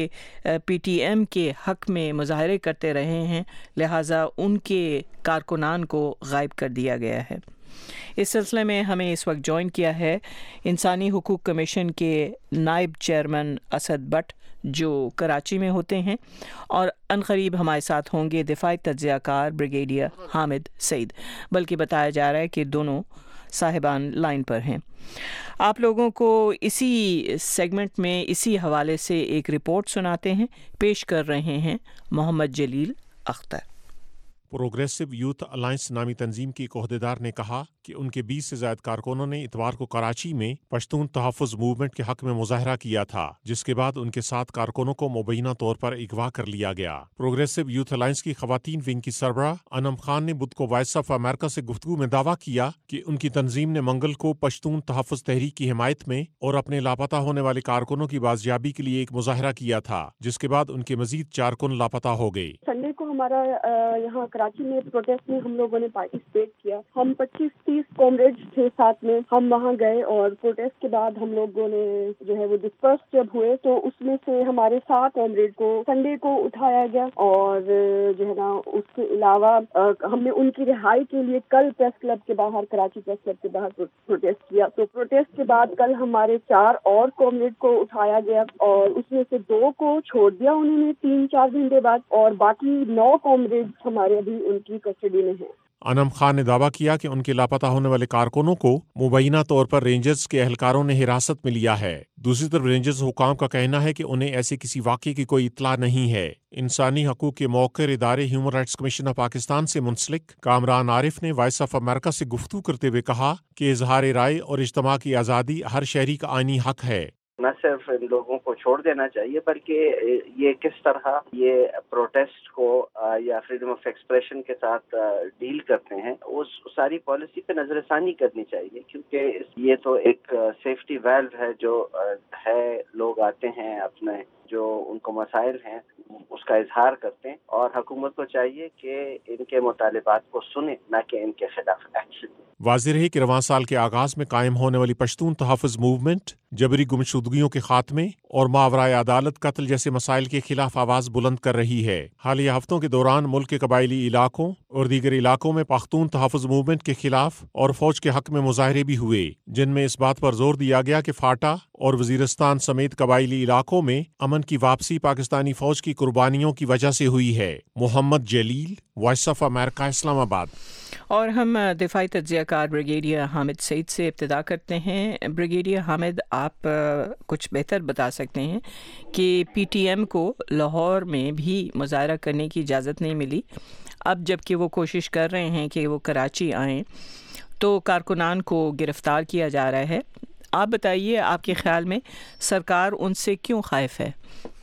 पीटीएम के हक़ में मुज़ाहरे करते रहे हैं, लिहाजा उनके कारकुनान को गायब कर दिया गया है। इस सिलसिले में हमें इस वक्त ज्वाइन किया है इंसानी हुकूक कमीशन के नायब चेयरमैन असद बट, जो कराची में होते हैं, और अनकरीब हमारे साथ होंगे दिफाई तज्ज़ियाकार ब्रिगेडियर हामिद सईद, बल्कि बताया जा रहा है कि दोनों साहिबान लाइन पर हैं। आप लोगों को इसी सेगमेंट में इसी हवाले से एक रिपोर्ट सुनाते हैं, पेश कर रहे हैं Mohammad Jalil Akhtar. Progressive youth alliance नामी तंजीम की एक ओहदेदार ने कहा कि उनके बीस से ज्यादा कारकुनों ने इतवार को कराची में पश्तून तहफ़्फ़ुज़ मूवमेंट के हक में मुजाहरा किया था, जिसके बाद उनके सात कारकुनों को मुबैना तौर पर अगवा कर लिया गया। प्रोग्रेसिव यूथ अलायंस की खवातीन विंग की सरबराह अनम खान ने बुध को वॉइस ऑफ अमेरिका से गुफ्तगू में दावा किया कि उनकी तंजीम ने मंगल को पश्तून तहफ़्फ़ुज़ तहरीक की हिमायत में और अपने लापता होने वाले कारकुनों की बाजियाबी के लिए एक मुजाहरा किया था, जिसके बाद उनके मजीद चार कुन लापता हो गए। संडे को हमारा यहाँ कराची में प्रोटेस्ट में हम लोगों ने पार्टिसिपेट किया। हम पच्चीस तीस कॉमरेड्स थे साथ में, हम वहाँ गए और प्रोटेस्ट के बाद हम लोगों ने जो है वो डिस्पर्स जब हुए तो उसमें से हमारे सात कॉमरेड को संडे को उठाया गया, और जो है ना उसके अलावा हमने उनकी रिहाई के लिए कल प्रेस क्लब के बाहर, कराची प्रेस क्लब के बाहर प्रोटेस्ट किया। तो प्रोटेस्ट के बाद कल हमारे चार और कॉमरेड को उठाया गया और उसमें से दो को छोड़ दिया उन्होंने तीन चार घंटे बाद, और बाकी नौ कॉमरेड हमारे अभी उनकी कस्टडी में हैं। अनम खान ने दावा किया कि उनके लापता होने वाले कारकुनों को मुबैना तौर पर रेंजर्स के एहलकारों ने हिरासत में लिया है। दूसरी तरफ रेंजर्स हुकाम का कहना है कि उन्हें ऐसे किसी वाक़े की कोई इत्तला नहीं है। इंसानी हकूक़ के मौक़िर इदारे human rights commission of Pakistan से मुंसलिक कामरान आरिफ ने वॉइस ऑफ अमेरिका से गुफ्तगू करते हुए कहा कि इजहार राय और इज्तिमा की आज़ादी हर शहरी का आईनी हक है। न सिर्फ इन लोगों को छोड़ देना चाहिए, बल्कि ये किस तरह ये प्रोटेस्ट को या फ्रीडम ऑफ एक्सप्रेशन के साथ डील करते हैं, उस सारी पॉलिसी पे नजरसानी करनी चाहिए, क्योंकि ये तो एक सेफ्टी वाल्व है जो है। लोग आते हैं, अपने जो उनको मसाइल हैं उसका इजहार करते हैं, और हुकूमत को चाहिए कि इनके मुतालिबात को सुने, न कि इनके खिलाफ एक्शन। वाज़ेह है कि रवां साल के आगाज में कायम होने वाली पश्तून तहफ़्फ़ुज़ मूवमेंट जबरी गुमशुदगियों के खात्मे और मावराए अदालत कत्ल जैसे मसाइल के खिलाफ आवाज़ बुलंद कर रही है। हालिया हफ्तों के दौरान मुल्क के कबायली इलाकों और दीगर इलाकों में पख्तून तहफ़्फ़ुज़ मूवमेंट के खिलाफ और फौज के हक में मुजाहरे भी हुए, जिनमें इस बात पर जोर दिया गया कि फाटा और वजीरिस्तान समेत कबायली इलाकों में अमन की वापसी पाकिस्तानी फौज की कुर्बानियों की वजह से हुई है। Mohammad Jalil, voice of America, Islamabad. और हम दिफाई तज्ज़ियाकार ब्रिगेडियर हामिद सईद से इब्तिदा करते हैं। ब्रिगेडियर हामिद, आप कुछ बेहतर बता सकते हैं कि पीटीएम को लाहौर में भी मुज़ाहरा करने की इजाज़त नहीं मिली, अब जबकि वो कोशिश कर रहे हैं कि वो कराची आएँ तो कारकुनान को गिरफ़्तार किया जा रहा है। आप बताइए, आपके ख्याल में सरकार उनसे क्यों खाइफ है?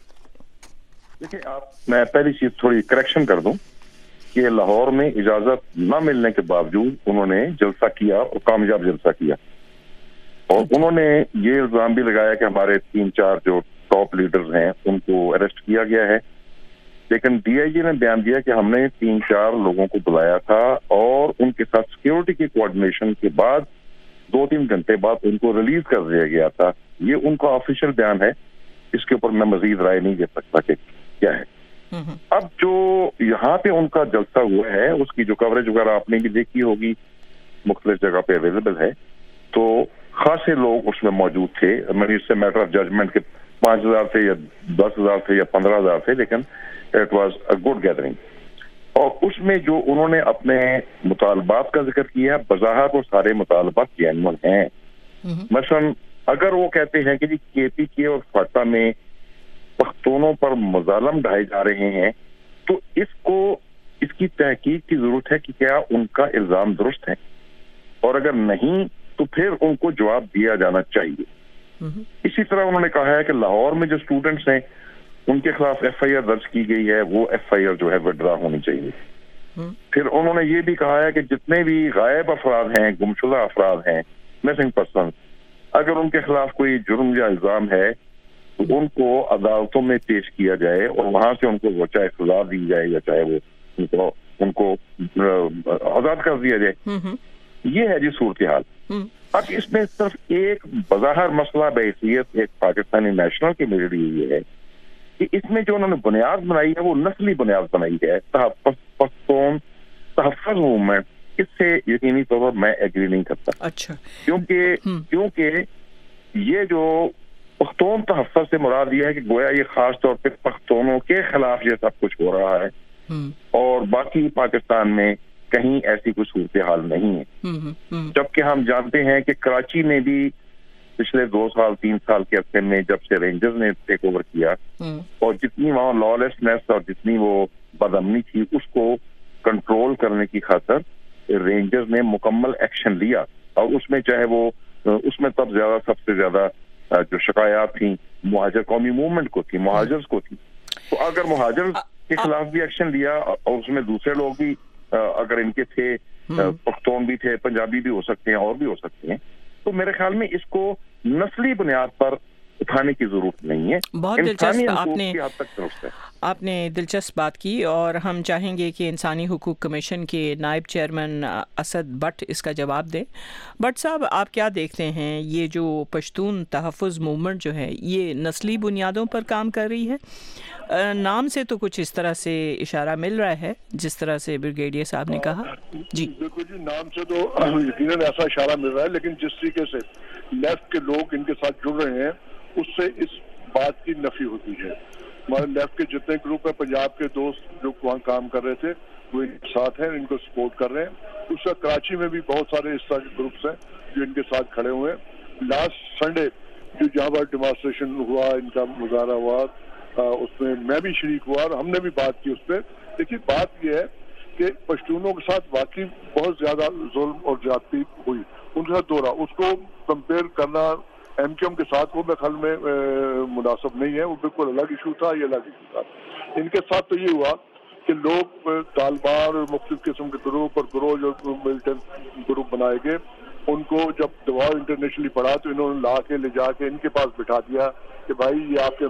देखिए, आप मैं पहली चीज़ थोड़ी करेक्शन कर दूं कि लाहौर में इजाजत न मिलने के बावजूद उन्होंने जलसा किया और कामयाब जलसा किया, और उन्होंने ये इल्जाम भी लगाया कि हमारे तीन चार जो टॉप लीडर्स हैं उनको अरेस्ट किया गया है। लेकिन डीआईजी ने बयान दिया कि हमने तीन चार लोगों को बुलाया था और उनके साथ सिक्योरिटी की कोऑर्डिनेशन के बाद दो तीन घंटे बाद उनको रिलीज कर दिया गया था। ये उनका ऑफिशियल बयान है, इसके ऊपर मैं मजीद राय नहीं दे सकता कि क्या है। अब जो यहाँ पे उनका जलसा हुआ है उसकी जो कवरेज वगैरह आपने भी देखी होगी, मुख्तलिफ जगह पे अवेलेबल है, तो खासे लोग उसमें मौजूद थे। मैंने इससे मैटर ऑफ जजमेंट के पांच हजार थे या दस हजार थे या पंद्रह हजार थे, लेकिन it was a good gathering. और उसमें जो उन्होंने अपने मुतालबात का जिक्र किया, बज़ाहिर वो सारे मुतालबात जेन्युइन हैं। मसलन अगर वो कहते हैं कि जी केपी के और फाटा में पख्तूनों पर मजालम ढाए जा रहे हैं, تو اس کو اس کی تحقیق کی ضرورت ہے کہ کیا ان کا الزام درست ہے، اور اگر نہیں تو پھر ان کو جواب دیا جانا چاہیے. اسی طرح انہوں نے کہا ہے کہ لاہور میں جو اسٹوڈنٹس ہیں ان کے خلاف ایف آئی آر درج کی گئی ہے، وہ ایف آئی آر جو ہے وڈرا ہونی چاہیے. پھر انہوں نے یہ بھی کہا ہے کہ جتنے بھی غائب افراد ہیں، گمشدہ افراد ہیں، مسنگ پرسن، اگر ان کے خلاف کوئی جرم یا الزام ہے تو ان کو عدالتوں میں پیش کیا جائے اور وہاں سے ان کو وہ چاہے سزا دی جائے یا چاہے وہ ان کو ان کو آزاد کر دیا جائے. یہ ہے جی صورتحال. اب اس میں صرف ایک بظاہر مسئلہ بحیثیت ایک پاکستانی نیشنل کی میری یہ ہے کہ اس میں جو انہوں نے بنیاد بنائی ہے وہ نسلی بنیاد بنائی ہے، تحفظ پختون تحفظ موومنٹ. اس سے یقینی طور پر میں ایگری نہیں کرتا. اچھا. کیونکہ کیونکہ یہ جو پختون تحفظ سے مراد یہ ہے کہ گویا یہ خاص طور پہ پختونوں کے خلاف یہ سب کچھ ہو رہا ہے، اور باقی پاکستان میں کہیں ایسی کوئی صورتحال نہیں ہے. جبکہ ہم جانتے ہیں کہ کراچی میں بھی پچھلے دو سال تین سال کے عرصے میں جب سے رینجرز نے ٹیک اوور کیا اور جتنی وہاں لا لیسنس اور جتنی وہ بدامنی تھی اس کو کنٹرول کرنے کی خاطر رینجرز نے مکمل ایکشن لیا، اور اس میں چاہے وہ اس میں تب زیادہ سب سے زیادہ جو شکایات تھیں مہاجر قومی موومنٹ کو تھی، مہاجرز کو تھی. تو اگر مہاجر کے خلاف بھی ایکشن لیا اور اس میں دوسرے لوگ بھی اگر ان کے تھے، پختون بھی تھے، پنجابی بھی ہو سکتے ہیں اور بھی ہو سکتے ہیں، تو میرے خیال میں اس کو نسلی بنیاد پر اٹھانے کی ضرورت نہیں ہے. بہت دلچسپ آپ نے حد تک درست ہے. آپ نے دلچسپ بات کی، اور ہم چاہیں گے کہ انسانی حقوق کمیشن کے نائب چیئرمین اسد بٹ اس کا جواب دیں. بٹ صاحب، آپ کیا دیکھتے ہیں یہ جو پشتون تحفظ موومنٹ جو ہے یہ نسلی بنیادوں پر کام کر رہی ہے؟ نام سے تو کچھ اس طرح سے اشارہ مل رہا ہے جس طرح سے بریگیڈیئر صاحب نے کہا. جی بالکل جی، نام سے تو یقیناً ایسا اشارہ مل رہا ہے، لیکن جس طریقے سے لیفٹ کے لوگ ان کے ساتھ جڑ رہے ہیں اس سے اس بات کی نفی ہوتی ہے. ہمارے لیفٹ کے جتنے گروپ ہیں، پنجاب کے دوست جو وہاں کام کر رہے تھے وہ ان کے ساتھ ہیں، ان کو سپورٹ کر رہے ہیں. اس کا کراچی میں بھی بہت سارے اس طرح کے گروپس ہیں جو ان کے ساتھ کھڑے ہوئے ہیں. لاسٹ سنڈے جو جہاں پر ڈیمانسٹریشن ہوا، ان کا مظاہرہ ہوا، اس میں میں بھی شریک ہوا اور ہم نے بھی بات کی اس پہ. دیکھیے بات یہ ہے کہ پشتونوں کے ساتھ واقعی بہت زیادہ ظلم اور زیادتی ہوئی، ان کے ساتھ دورہ اس کو کمپیئر کرنا ایم کیو ایم کے ساتھ وہ میرے خیال میں مناسب نہیں ہے. وہ بالکل الگ ایشو تھا، یہ الگ ایشو تھا. ان کے ساتھ تو یہ ہوا کہ لوگ طالبان اور مختلف قسم کے گروپ اور گروہ جو ملیٹنٹ گروپ بنائے گئے ان کو جب دباؤ انٹرنیشنلی پڑا تو انہوں نے لا کے لے جا کے ان کے پاس بٹھا دیا کہ بھائی یہ آپ کے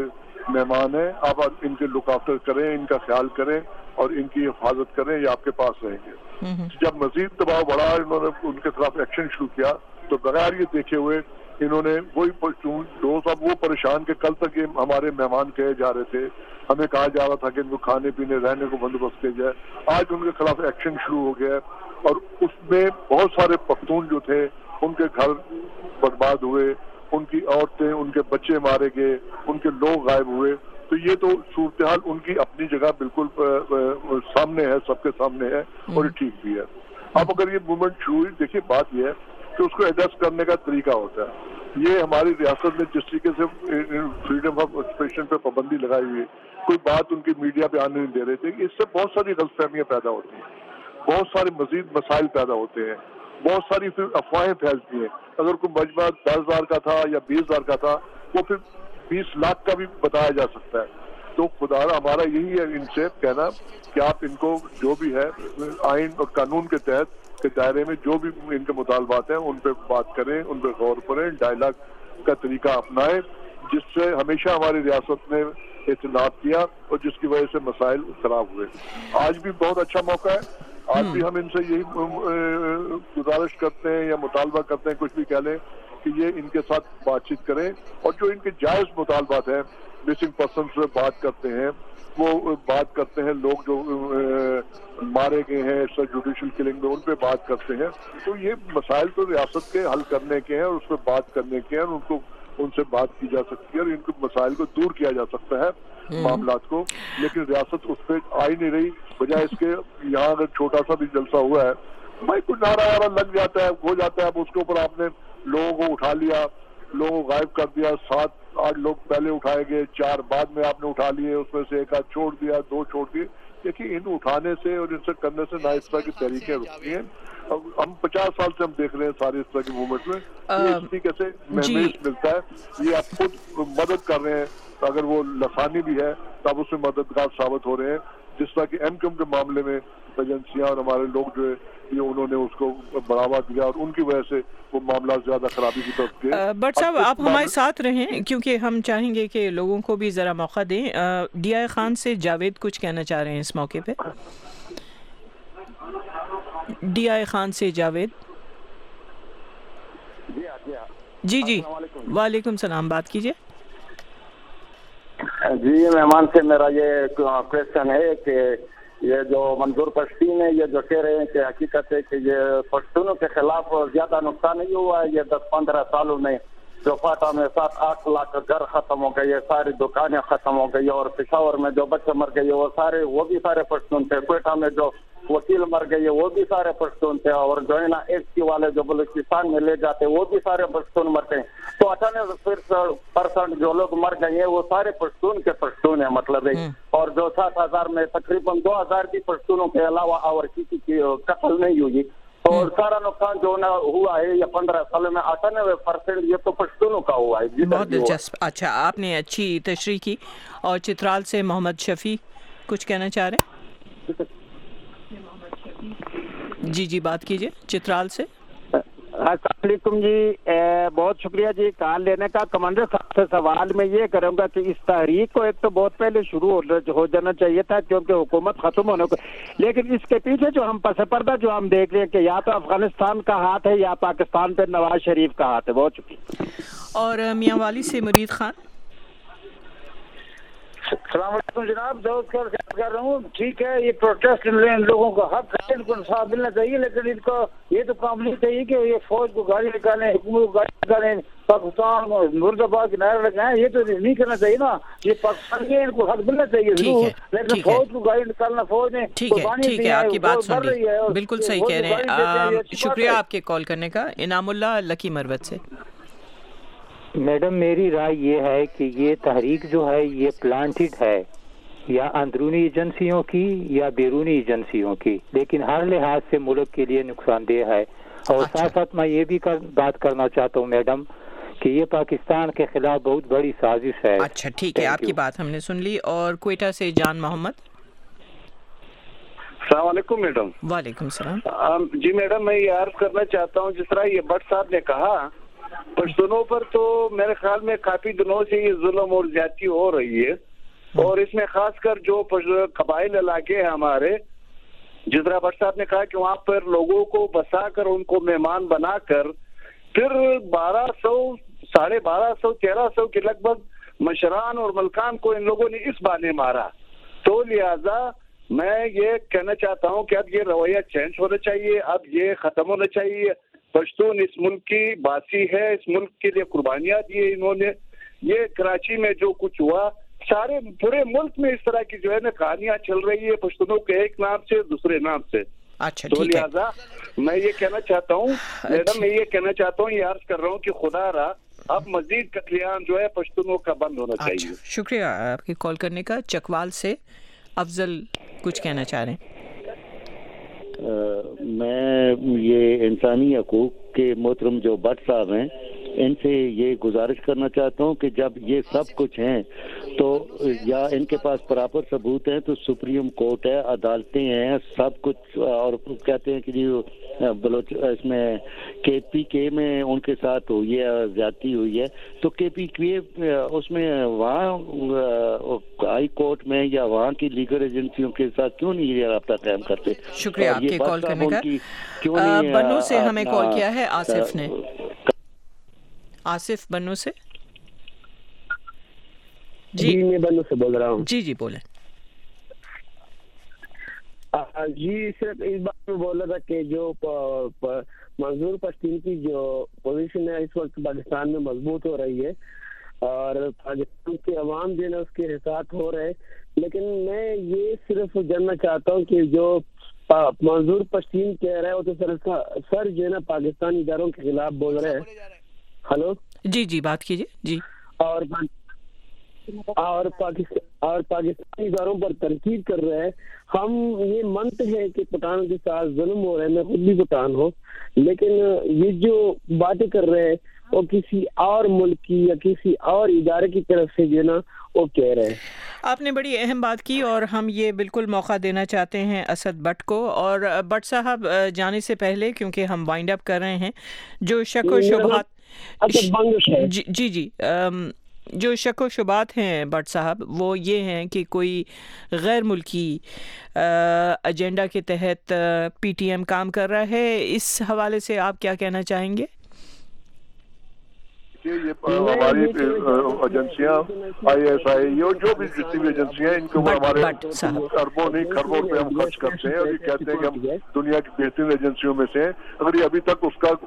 مہمان ہیں، آپ ان کے لک آفٹر کریں، ان کا خیال کریں اور ان کی حفاظت کریں، یہ آپ کے پاس رہیں گے. جب مزید دباؤ بڑھا انہوں نے ان کے خلاف ایکشن شروع کیا تو بغیر یہ دیکھے ہوئے انہوں نے وہی دوست اب وہ پریشان کہ کل تک یہ ہمارے مہمان کہے جا رہے تھے، ہمیں کہا جا رہا تھا کہ ان کو کھانے پینے رہنے کو بندوبست کیا جائے. آج ان کے خلاف ایکشن شروع ہو گیا اور اس میں بہت سارے پختون جو تھے ان کے گھر برباد ہوئے، ان کی عورتیں، ان کے بچے مارے گئے، ان کے لوگ غائب ہوئے. تو یہ تو صورتحال ان کی اپنی جگہ بالکل سامنے ہے، سب کے سامنے ہے اور یہ ٹھیک بھی ہے. اب اگر یہ موومنٹ شروع ہوئی، دیکھیے بات یہ ہے کہ اس کو ایڈریس کرنے کا طریقہ ہوتا ہے. یہ ہماری ریاست میں جس طریقے سے فریڈم آف ایکسپریشن پہ پابندی لگائی ہوئی ہے، کوئی بات ان کی میڈیا پہ آنے نہیں دے رہے تھے، اس سے بہت ساری غلط فہمیاں پیدا ہوتی ہیں، بہت سارے مزید مسائل پیدا ہوتے ہیں، بہت ساری پھر افواہیں پھیلتی ہیں. اگر کوئی مجمع دس ہزار کا تھا یا بیس ہزار کا تھا وہ پھر بیس لاکھ کا بھی بتایا جا سکتا ہے. تو خدا ہمارا یہی ہے ان سے کہنا کہ آپ ان کو جو بھی ہے آئین اور قانون کے تحت کے دائرے میں جو بھی ان کے مطالبات ہیں ان پہ بات کریں، ان پہ غور کریں، ڈائلاگ کا طریقہ اپنائیں، جس سے ہمیشہ ہماری ریاست نے اعتماد کیا اور جس کی وجہ سے مسائل خراب ہوئے. آج بھی بہت اچھا موقع ہے، آج بھی ہم ان سے یہی گزارش کرتے ہیں یا مطالبہ کرتے ہیں، کچھ بھی کہہ لیں، کہ یہ ان کے ساتھ بات چیت کریں اور جو ان کے جائز مطالبات ہیں، مسنگ پرسن سے بات کرتے ہیں، وہ بات کرتے ہیں، لوگ جو مارے گئے ہیں سر جوڈیشل کلنگ میں ان پہ بات کرتے ہیں. تو یہ مسائل تو ریاست کے حل کرنے کے ہیں اور اس پہ بات کرنے کے ہیں اور ان کو ان سے بات کی جا سکتی ہے اور ان کے مسائل کو دور کیا جا سکتا ہے معاملات کو. لیکن ریاست اس پہ آ ہی نہیں رہی، بجائے اس کے یہاں اگر چھوٹا سا بھی جلسہ ہوا ہے بھائی کچھ نعرہ وعرہ لگ جاتا ہے، ہو جاتا ہے، اب اس کے اوپر آپ نے لوگوں کو اٹھا لیا، لوگوں کو غائب کر دیا، سات آٹھ لوگ پہلے اٹھائے گئے، چار بعد میں آپ نے اٹھا لیے، اس میں سے ایک آدھ چھوڑ دیا، دو چھوڑ دیے. دیکھیے ان اٹھانے سے اور ان سے کرنے سے نہ اس طرح کی تحریکیں رکتی ہیں. ہم پچاس سال سے ہم دیکھ رہے ہیں سارے اس طرح کی موومنٹ میں، یہ اس طریقے سے محسوس ملتا ہے. یہ آپ خود مدد کر رہے ہیں، اگر وہ لسانی بھی ہے تو آپ اس میں مددگار ثابت ہو رہے ہیں. جس طرح کہ ایم کیوم کے معاملے میں ایجنسیاں اور ہمارے لوگ جو ہے یہ انہوں نے اس کو بڑھاوا دیا اور ان کی وجہ سے وہ معاملات زیادہ خرابی کی طرف گئے. بٹ صاحب آپ ہمارے ساتھ رہیں کیونکہ ہم چاہیں گے کہ لوگوں کو بھی ذرا موقع دیں. ڈی آئی خان سے جاوید کچھ کہنا چاہ رہے ہیں اس موقع پہ. ڈی آئی خان سے جاوید. جی جی وعلیکم السلام، بات کیجیے. جی مہمان سے میرا یہ کوشچن ہے کہ یہ جو منظور پشتین ہے، یہ جو کہہ رہے ہیں کہ حقیقت ہے کہ یہ پشتونوں کے خلاف زیادہ نقصان نہیں ہوا ہے. یہ دس پندرہ سالوں میں جو فاٹا میں سات آٹھ لاکھ گھر ختم ہو گئے، ساری دکانیں ختم ہو گئی، اور پشاور میں جو بچے مر گئے وہ سارے وہ بھی سارے پشتون تھے. کوئٹہ میں جو وکیل مر گئے وہ بھی سارے پشتون تھے، اور جو ہے نا ایس سی والے جو بلوچستان میں لے جاتے وہ بھی سارے پشتون مر گئے. تو اٹھانوے پرسنٹ جو لوگ مر گئے ہیں وہ سارے پشتون کے پشتون ہیں مطلب ہے. اور جو سات ہزار میں تقریباً دو ہزار کی پشتونوں کے علاوہ اور کسی کی قتل نہیں ہوئی. اور سارا نقصان جو نا ہوا ہے یہ پندرہ سالوں میں اٹھانوے پرسنٹ یہ تو پشتونوں کا ہوا ہے. بہت دلچسپ. اچھا آپ نے اچھی تشریح کی. اور چترال سے محمد شفیع کچھ کہنا چاہ رہے ہیں؟ جی جی بات کیجیے چترال سے. السلام علیکم جی، بہت شکریہ جی کال لینے کا. کمانڈر صاحب سے سوال میں یہ کروں گا کہ اس تحریک کو ایک تو بہت پہلے شروع ہو جانا چاہیے تھا کیونکہ حکومت ختم ہونے کو، لیکن اس کے پیچھے جو ہم پس پردہ جو ہم دیکھ رہے ہیں کہ یا تو افغانستان کا ہاتھ ہے یا پاکستان پہ نواز شریف کا ہاتھ ہے. بہت شکریہ. اور میاں والی سے مرید خان. السلام علیکم جناب، دوست کر رہا ہوں. ٹھیک ہے یہ پروٹیسٹ لوگوں کو حق ہے، ان کو انصاف ملنا چاہیے، لیکن ان کو یہ تو کام نہیں چاہیے کہ یہ فوج کو گاڑی نکالیں، حکومت کو گاڑی نکالیں، پاکستان مرد آباد کے نعرے لگائیں. یہ تو نہیں کرنا چاہیے نا. یہ پاکستان کے ان کو حق ملنا چاہیے ضرور، لیکن فوج کو گاڑی نکالنا فوج نے قربانی دی ہے. آپ کی بات سن رہی ہے، بالکل صحیح کہہ رہے ہیں. شکریہ آپ کے کال کرنے کا. انعام اللہ لکی مروت سے. میڈم میری رائے یہ ہے کہ یہ تحریک جو ہے یہ پلانٹڈ ہے، یا اندرونی ایجنسیوں کی یا بیرونی ایجنسیوں کی، لیکن ہر لحاظ سے ملک کے لیے نقصان دہ ہے. اور ساتھ ساتھ میں یہ بھی بات کرنا چاہتا ہوں میڈم کہ یہ پاکستان کے خلاف بہت بڑی سازش ہے. اچھا ٹھیک ہے، آپ کی بات ہم نے سن لی. اور کوئٹہ سے جان محمد. السلام علیکم میڈم. وعلیکم السلام. جی میڈم میں یہ عرض کرنا چاہتا ہوں جس طرح یہ بٹ صاحب نے کہا پشتونوں پر تو میرے خیال میں کافی دنوں سے یہ ظلم اور زیادتی ہو رہی ہے، اور اس میں خاص کر جو قبائل علاقے ہیں ہمارے، جس طرح بٹ صاحب نے کہا کہ وہاں پر لوگوں کو بسا کر ان کو مہمان بنا کر پھر بارہ سو ساڑھے بارہ سو تیرہ سو کے لگ بھگ مشران اور ملکان کو ان لوگوں نے اس بانے مارا. تو لہذا میں یہ کہنا چاہتا ہوں کہ اب یہ رویہ چینج ہونا چاہیے، اب یہ ختم ہونا چاہیے. پشتون اس ملک کی باسی ہے، اس ملک کے لیے قربانیاں دی انہوں نے. یہ کراچی میں جو کچھ ہوا، سارے پورے ملک میں اس طرح کی جو ہے نا کہانیاں چل رہی ہے پشتونوں کے ایک نام سے دوسرے نام سے. اچھا تو لہٰذا میں یہ کہنا چاہتا ہوں میڈم میں یہ کہنا چاہتا ہوں یہ عرض کر رہا ہوں کہ خدا را اب مزید قتل عام جو ہے پشتونوں کا بند ہونا چاہیے. شکریہ آپ کی کال کرنے کا. چکوال سے افضل کچھ کہنا چاہ رہے ہیں. میں یہ انسانی حقوق کے محترم جو بٹ صاحب ہیں ان سے یہ گزارش کرنا چاہتا ہوں کہ جب یہ سب کچھ ہیں تو یا ان کے پاس پراپر ثبوت ہیں تو سپریم کورٹ ہے، عدالتیں ہیں، سب کچھ. اور کہتے ہیں کہ جی بلوچ اس میں کے پی کے میں ان کے ساتھ ہوئی ہے، زیادتی ہوئی ہے، تو کے پی کے اس میں وہاں ہائی کورٹ میں یا وہاں کی لیگل ایجنسیوں کے ساتھ کیوں نہیں یہ رابطہ قائم کرتے؟ شکریہ آپ کے کال کرنے کا. بنو سے ہمیں کال کیا ہے آصف نے. آصف بنو سے. جی میں بنو سے بول رہا ہوں. جی جی بولیں. جی صرف اس بات میں بول رہا تھا کہ جو منظور پشتین کی جو پوزیشن ہے اس وقت پاکستان میں مضبوط ہو رہی ہے اور پاکستان کے عوام جو ہے نا اس کے حساب ہو رہے، لیکن میں یہ صرف جاننا چاہتا ہوں کہ جو منظور پشتین کہہ رہا ہے وہ تو سر سر جو ہے نا پاکستانی اداروں کے خلاف بول رہے ہیں. ہلو جی جی بات کیجیے. جی اور اور پاکستان اور پاکستانی اداروں پر تنقید کر رہے ہیں. ہم یہ مانتے ہیں کہ پٹھانوں کے ساتھ ظلم ہو رہا ہے, میں خود بھی پٹھان ہوں, لیکن یہ جو باتیں کر رہے ہیں وہ کسی اور ملک کی یا کسی اور ادارے کی طرف سے جو ہے نا وہ کہہ رہے ہیں. آپ نے بڑی اہم بات کی اور ہم یہ بالکل موقع دینا چاہتے ہیں اسد بٹ کو. اور بٹ صاحب جانے سے پہلے, کیونکہ ہم وائنڈ اپ کر رہے ہیں, جو شک و شبہات جی جی جی جو شک و شبہات ہیں بٹ صاحب وہ یہ ہیں کہ کوئی غیر ملکی ایجنڈا کے تحت پی ٹی ایم کام کر رہا ہے. اس حوالے سے آپ کیا کہنا چاہیں گے؟ یہ ہماری ایجنسیاں آئی ایس آئی اور جو بھی جتنی بھی ایجنسیاں ہیں ان کے اوپر ہمارے اربوں نہیں کھربوں روپے ہم خرچ کرتے ہیں اور یہ کہتے ہیں کہ ہم دنیا کی بہترین ایجنسیوں میں سے ہیں. اگر یہ ابھی تک اس کا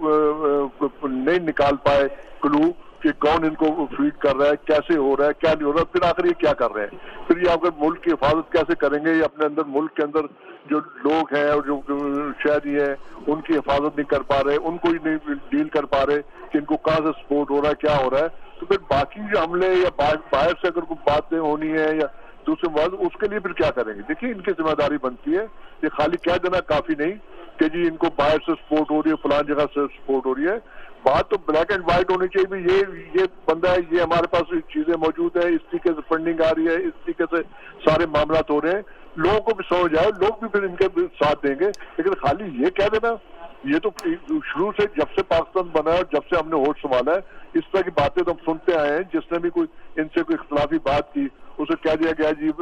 نہیں نکال پائے کلو کہ کون ان کو فیڈ کر رہا ہے, کیسے ہو رہا ہے, کیا نہیں ہو رہا, پھر آخر یہ کیا کر رہے ہیں, پھر یہ اگر ملک کی حفاظت کیسے کریں گے؟ یہ اپنے اندر ملک کے اندر جو لوگ ہیں اور جو شہری ہیں ان کی حفاظت نہیں کر پا رہے, ان کو ہی نہیں ڈیل کر پا رہے کہ ان کو کہاں سے سپورٹ ہو رہا ہے, کیا ہو رہا ہے. تو پھر باقی جو حملے یا باہر سے اگر کوئی باتیں ہونی ہے یا دوسرے بات, اس کے لیے پھر کیا کریں گے؟ دیکھیے ان کی ذمہ داری بنتی ہے. یہ خالی کہہ دینا کافی نہیں کہ جی ان کو باہر سے سپورٹ ہو رہی ہے, فلان جگہ سے سپورٹ ہو رہی ہے. بات تو بلیک اینڈ وائٹ ہونی چاہیے. یہ یہ بندہ ہے, یہ ہمارے پاس چیزیں موجود ہیں, اس طریقے سے فنڈنگ آ رہی ہے, اس طریقے سے سارے معاملات ہو رہے ہیں. لوگوں کو بھی سمجھ آئے, لوگ بھی پھر ان کے ساتھ دیں گے. لیکن خالی یہ کہہ دینا, یہ تو شروع سے جب سے پاکستان بنا ہے اور جب سے ہم نے ہوش سنبھالا ہے اس طرح کی باتیں تو ہم سنتے آئے ہیں. جس نے بھی کوئی ان سے کوئی اختلافی بات کی اسے کہہ دیا گیا جی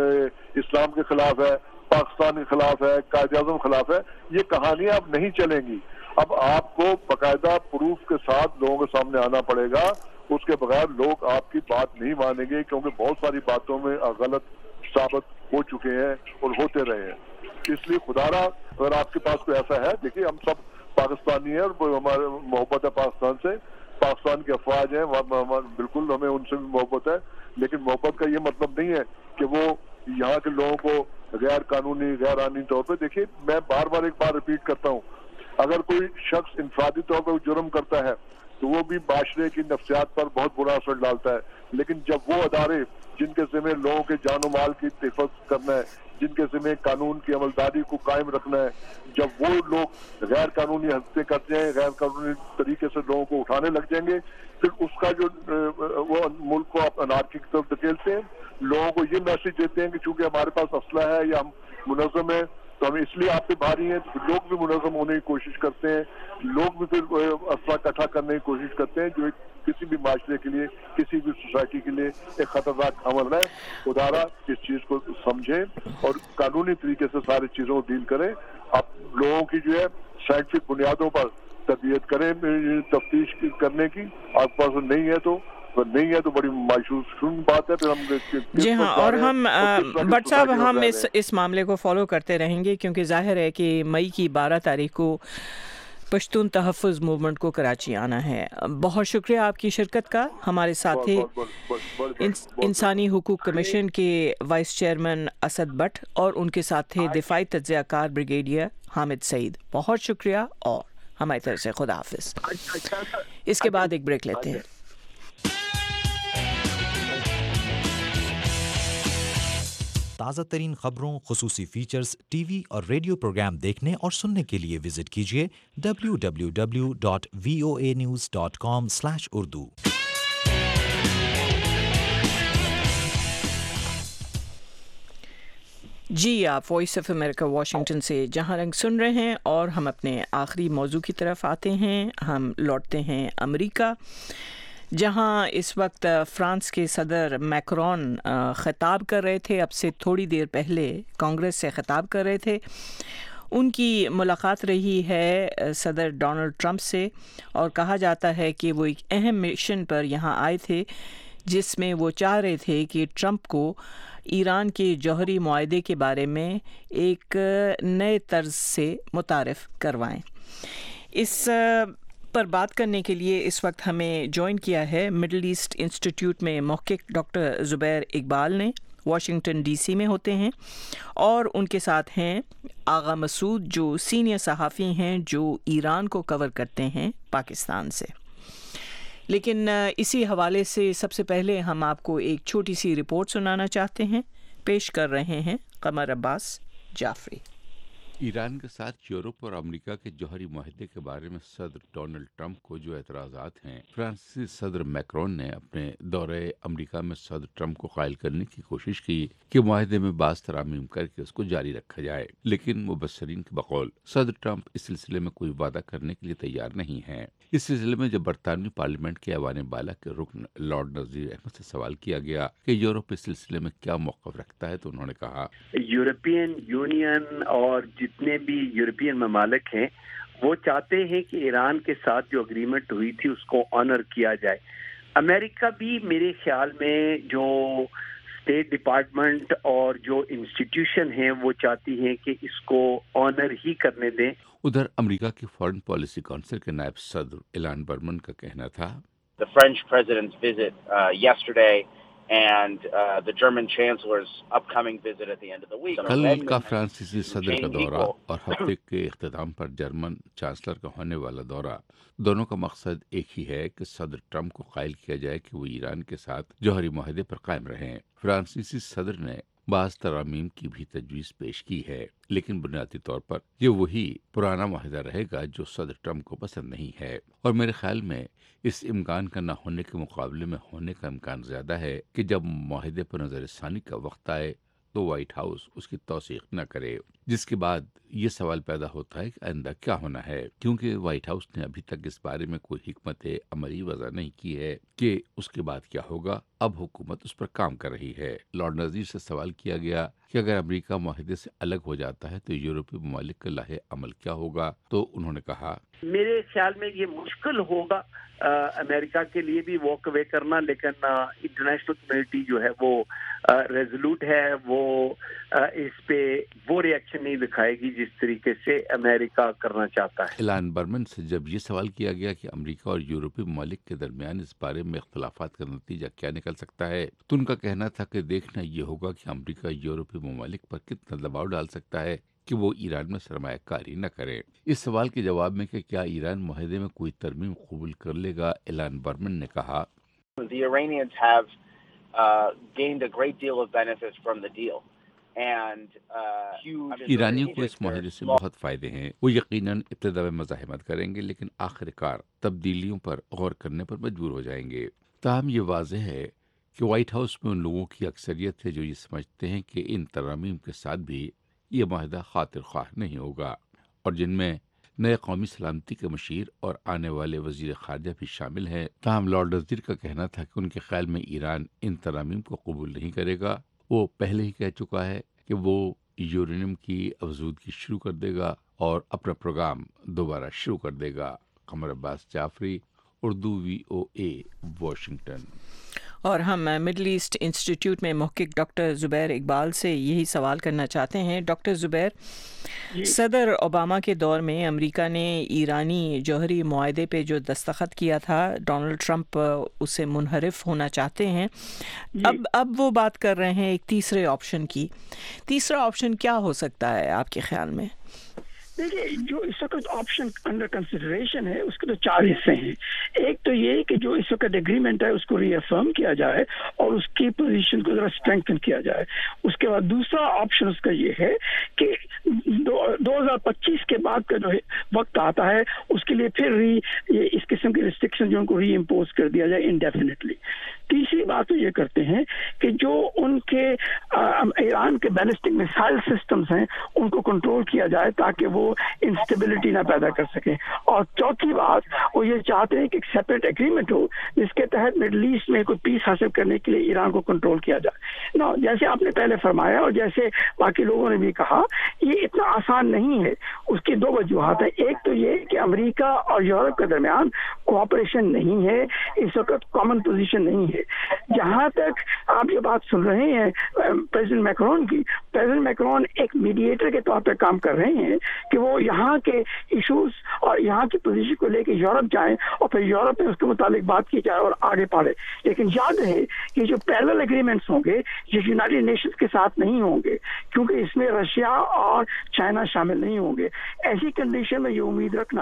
اسلام کے خلاف ہے, پاکستان کے خلاف ہے, قائد اعظم کے خلاف ہے. یہ کہانیاں اب نہیں چلیں گی. اب آپ کو باقاعدہ پروف کے ساتھ لوگوں کے سامنے آنا پڑے گا. اس کے بغیر لوگ آپ کی بات نہیں مانیں گے, کیونکہ بہت ساری باتوں میں غلط ثابت ہو چکے ہیں اور ہوتے رہے ہیں. اس لیے خدا را اگر آپ کے پاس کوئی ایسا ہے, دیکھیے ہم سب پاکستانی ہیں اور ہمارے محبت ہے پاکستان سے, پاکستان کے افواج ہیں, بالکل ہمیں ان سے بھی محبت ہے. لیکن محبت کا یہ مطلب نہیں ہے کہ وہ یہاں کے لوگوں کو غیر قانونی غیر آئینی طور پہ. دیکھیے میں بار بار ایک بار ریپیٹ کرتا ہوں, اگر کوئی شخص انفرادی طور پر جرم کرتا ہے تو وہ بھی معاشرے کی نفسیات پر بہت برا اثر ڈالتا ہے. لیکن جب وہ ادارے جن کے ذمہ لوگوں کے جان و مال کی حفاظت کرنا ہے, جن کے ذمہ قانون کی عملداری کو قائم رکھنا ہے, جب وہ لوگ غیر قانونی حرکتیں کرتے ہیں, غیر قانونی طریقے سے لوگوں کو اٹھانے لگ جائیں گے, پھر اس کا جو وہ ملک کو آپ انارکی کی طرف دھکیلتے ہیں. لوگوں کو یہ میسج دیتے ہیں کہ چونکہ ہمارے پاس اسلحہ ہے یا ہم منظم ہیں تو ہم اس لیے آپ پہ بھاری ہیں. تو لوگ بھی منظم ہونے کی کوشش کرتے ہیں, لوگ بھی پھر اسلحہ اکٹھا کرنے کی کوشش کرتے ہیں, جو کسی بھی معاشرے کے لیے, کسی بھی سوسائٹی کے لیے ایک خطرناک عمل ہے. خدارا اس چیز کو سمجھیں اور قانونی طریقے سے ساری چیزوں کو ڈیل کریں. آپ لوگوں کی جو ہے سائنٹیفک بنیادوں پر تربیت کریں تفتیش کرنے کی. آپ کے پاس نہیں ہے تو نہیں ہے تو بڑی مایوس کن بات ہے. پھر ہم جی ہاں, اور ہم بٹ صاحب ہم اس اس معاملے کو فالو کرتے رہیں گے, کیونکہ ظاہر ہے کہ مئی کی بارہ تاریخ کو پشتون تحفظ موومنٹ کو کراچی آنا ہے. بہت شکریہ آپ کی شرکت کا. ہمارے ساتھی انسانی حقوق کمیشن کے وائس چیئرمین اسد بٹ اور ان کے ساتھ تھے دفاعی تجزیہ کار بریگیڈیئر حامد سعید. بہت شکریہ اور ہماری طرف سے خدا حافظ. اس کے بعد ایک بریک لیتے ہیں. تازہ ترین خبروں, خصوصی فیچرز, ٹی وی اور ریڈیو پروگرام دیکھنے اور سننے کے لیے وزٹ کیجیے W W W dot V O A news dot com slash Urdu. جی آپ وائس آف امریکہ واشنگٹن سے جہاں رنگ سن رہے ہیں اور ہم اپنے آخری موضوع کی طرف آتے ہیں. ہم لوٹتے ہیں امریکہ, جہاں اس وقت فرانس کے صدر میکرون خطاب کر رہے تھے. اب سے تھوڑی دیر پہلے کانگریس سے خطاب کر رہے تھے. ان کی ملاقات رہی ہے صدر ڈونلڈ ٹرمپ سے اور کہا جاتا ہے کہ وہ ایک اہم مشن پر یہاں آئے تھے جس میں وہ چاہ رہے تھے کہ ٹرمپ کو ایران کے جوہری معاہدے کے بارے میں ایک نئے طرز سے متعارف کروائیں. اس پر بات کرنے کے لیے اس وقت ہمیں جوائن کیا ہے مڈل ایسٹ انسٹیٹیوٹ میں محقق ڈاکٹر زبیر اقبال نے, واشنگٹن ڈی سی میں ہوتے ہیں, اور ان کے ساتھ ہیں آغا مسعود جو سینئر صحافی ہیں جو ایران کو کور کرتے ہیں پاکستان سے. لیکن اسی حوالے سے سب سے پہلے ہم آپ کو ایک چھوٹی سی رپورٹ سنانا چاہتے ہیں. پیش کر رہے ہیں قمر عباس جعفری. ایران کے ساتھ یورپ اور امریکہ کے جوہری معاہدے کے بارے میں صدر ڈونلڈ ٹرمپ کو جو اعتراضات ہیں، فرانسیسی صدر میکرون نے اپنے دورے امریکہ میں صدر ٹرمپ کو قائل کرنے کی کوشش کی کہ معاہدے میں بعض ترامیم کر کے اس کو جاری رکھا جائے، لیکن مبصرین کے بقول صدر ٹرمپ اس سلسلے میں کوئی وعدہ کرنے کے لیے تیار نہیں ہیں. اس سلسلے میں جب برطانوی پارلیمنٹ کے ایوان بالا کے رکن لارڈ نذیر احمد سے سوال کیا گیا کہ یورپ اس سلسلے میں کیا موقف رکھتا ہے تو انہوں نے کہا یورپین یونین اور جتنے بھی یورپین ممالک ہیں وہ چاہتے ہیں کہ ایران کے ساتھ جو اگریمنٹ ہوئی تھی اس کو آنر کیا جائے. امریکہ بھی میرے خیال میں جو اسٹیٹ ڈپارٹمنٹ اور جو انسٹیٹیوشن ہیں وہ چاہتی ہیں کہ اس کو آنر ہی کرنے دیں. ادھر امریکہ کی فارن پالیسی کونسل کے نائب صدر ایلان برمن کا کہنا تھا The French president's visit uh, yesterday and uh, the German chancellor's upcoming visit at the end of the week. کل کا فرانسیسی صدر کا دورہ اور ہفتے کے اختتام پر جرمن چانسلر کا ہونے والا دورہ، دونوں کا مقصد ایک ہی ہے کہ صدر ٹرمپ کو قائل کیا جائے کہ وہ ایران کے ساتھ جوہری معاہدے پر قائم رہیں. فرانسیسی صدر نے بعض ترامیم کی بھی تجویز پیش کی ہے، لیکن بنیادی طور پر یہ وہی پرانا معاہدہ رہے گا جو صدر ٹرمپ کو پسند نہیں ہے. اور میرے خیال میں اس امکان کا نہ ہونے کے مقابلے میں ہونے کا امکان زیادہ ہے کہ جب معاہدے پر نظر ثانی کا وقت آئے تو وائٹ ہاؤس اس کی توثیق نہ کرے، جس کے بعد یہ سوال پیدا ہوتا ہے کہ آئندہ کیا ہونا ہے، کیونکہ وائٹ ہاؤس نے ابھی تک اس بارے میں کوئی حکمت عملی وضع نہیں کی ہے کہ اس کے بعد کیا ہوگا. اب حکومت اس پر کام کر رہی ہے. لارڈ نذیر سے سوال کیا گیا کہ اگر امریکہ معاہدے سے الگ ہو جاتا ہے تو یورپی ممالک کا لاہ عمل کیا ہوگا، تو انہوں نے کہا میرے خیال میں یہ مشکل ہوگا امریکہ کے لیے بھی واک اوے کرنا، لیکن انٹرنیشنل کمیونٹی جو ہے وہ ریزولوٹ ہے، وہ اس پہ وہ ریئیکشن نہیں دکھائے گی جس طریقے سے امریکہ کرنا چاہتا ہے. ایلان برمن سے جب یہ سوال کیا گیا کہ امریکہ اور یورپی ممالک کے درمیان اس بارے میں اختلافات کا نتیجہ کیا نکل سکتا ہے، تو ان کا کہنا تھا کہ دیکھنا یہ ہوگا کہ امریکہ یورپی ممالک پر کتنا دباؤ ڈال سکتا ہے کہ وہ ایران میں سرمایہ کاری نہ کرے. اس سوال کے جواب میں کہ کیا ایران معاہدے میں کوئی ترمیم قبول کر لے گا، ایلان برمن نے کہا The Iranians have uh, gained a great deal of benefits from the deal. ایرانیوں کو اس معاہدے سے بہت فائدے ہیں. وہ یقیناً ابتدا میں مزاحمت کریں گے لیکن آخر کار تبدیلیوں پر غور کرنے پر مجبور ہو جائیں گے. تاہم یہ واضح ہے کہ وائٹ ہاؤس میں ان لوگوں کی اکثریت ہے جو یہ سمجھتے ہیں کہ ان ترامیم کے ساتھ بھی یہ معاہدہ خاطر خواہ نہیں ہوگا، اور جن میں نئے قومی سلامتی کے مشیر اور آنے والے وزیر خارجہ بھی شامل ہیں. تاہم لارڈ نذیر کا کہنا تھا کہ ان کے خیال میں ایران ان ترامیم کو قبول نہیں کرے گا. وہ پہلے ہی کہہ چکا ہے کہ وہ یورینیم کی افزودگی شروع کر دے گا اور اپنا پروگرام دوبارہ شروع کر دے گا. Qamar Abbas Jafri, Urdu V O A, Washington. اور ہم مڈل ایسٹ انسٹیٹیوٹ میں محقق ڈاکٹر زبیر اقبال سے یہی سوال کرنا چاہتے ہیں. ڈاکٹر زبیر، صدر اوباما کے دور میں امریکہ نے ایرانی جوہری معاہدے پہ جو دستخط کیا تھا، ڈونلڈ ٹرمپ اس سے منحرف ہونا چاہتے ہیں. اب اب وہ بات کر رہے ہیں ایک تیسرے آپشن کی. تیسرا آپشن کیا ہو سکتا ہے آپ کے خیال میں؟ دیکھیے، جو اس وقت آپشن انڈر کنسیڈریشن ہے اس کے تو چار حصے ہیں. ایک تو یہ کہ جو اس وقت اگریمنٹ ہے اس کو ری افرم کیا جائے اور اس کی پوزیشن کو ذرا اسٹرینتھن کیا جائے. اس کے بعد دوسرا آپشن اس کا یہ ہے کہ دو ہزار پچیس کے بعد کا جو وقت آتا ہے اس کے لیے پھر ری یہ اس قسم کی ریسٹرکشن جو ان کو ری امپوز کر دیا جائے انڈیفینیٹلی. تیسری بات تو یہ کرتے ہیں کہ جو ان کے ایران کے بیلسٹک میسائل سسٹمز ہیں ان کو کنٹرول کیا جائے تاکہ وہ انسٹیبلٹی نہ پیدا کر سکیں. اور چوتھی بات وہ یہ چاہتے ہیں کہ ایک سیپریٹ ایگریمنٹ ہو جس کے تحت مڈل ایسٹ میں کوئی پیس حاصل کرنے کے لیے ایران کو کنٹرول کیا جائے. نا جیسے آپ نے پہلے فرمایا اور جیسے باقی لوگوں نے بھی کہا، یہ اتنا آسان نہیں ہے. اس کی دو وجوہات ہیں. ایک تو یہ کہ امریکہ اور یورپ کے درمیان کوآپریشن نہیں ہے، اس وقت کامن پوزیشن نہیں ہے. جہاں تک آپ یہ بات سن رہے ہیں پریزیڈنٹ میکرون کی، پریزیڈنٹ میکرون ایک میڈیٹر کے طور پہ کام کر رہے ہیں کہ وہ یہاں کے ایشوز اور یہاں کی پوزیشن کو لے کے یورپ جائیں اور پھر یورپ میں اس کے متعلق بات کی جائے اور آگے بڑھے. لیکن یاد رہے کہ جو پیرلل ایگریمنٹس ہوں گے یہ یونائٹڈ نیشنز کے ساتھ نہیں ہوں گے کیونکہ اس میں رشیا اور چائنا شامل نہیں ہوں گے. ایسی کنڈیشن میں یہ امید رکھنا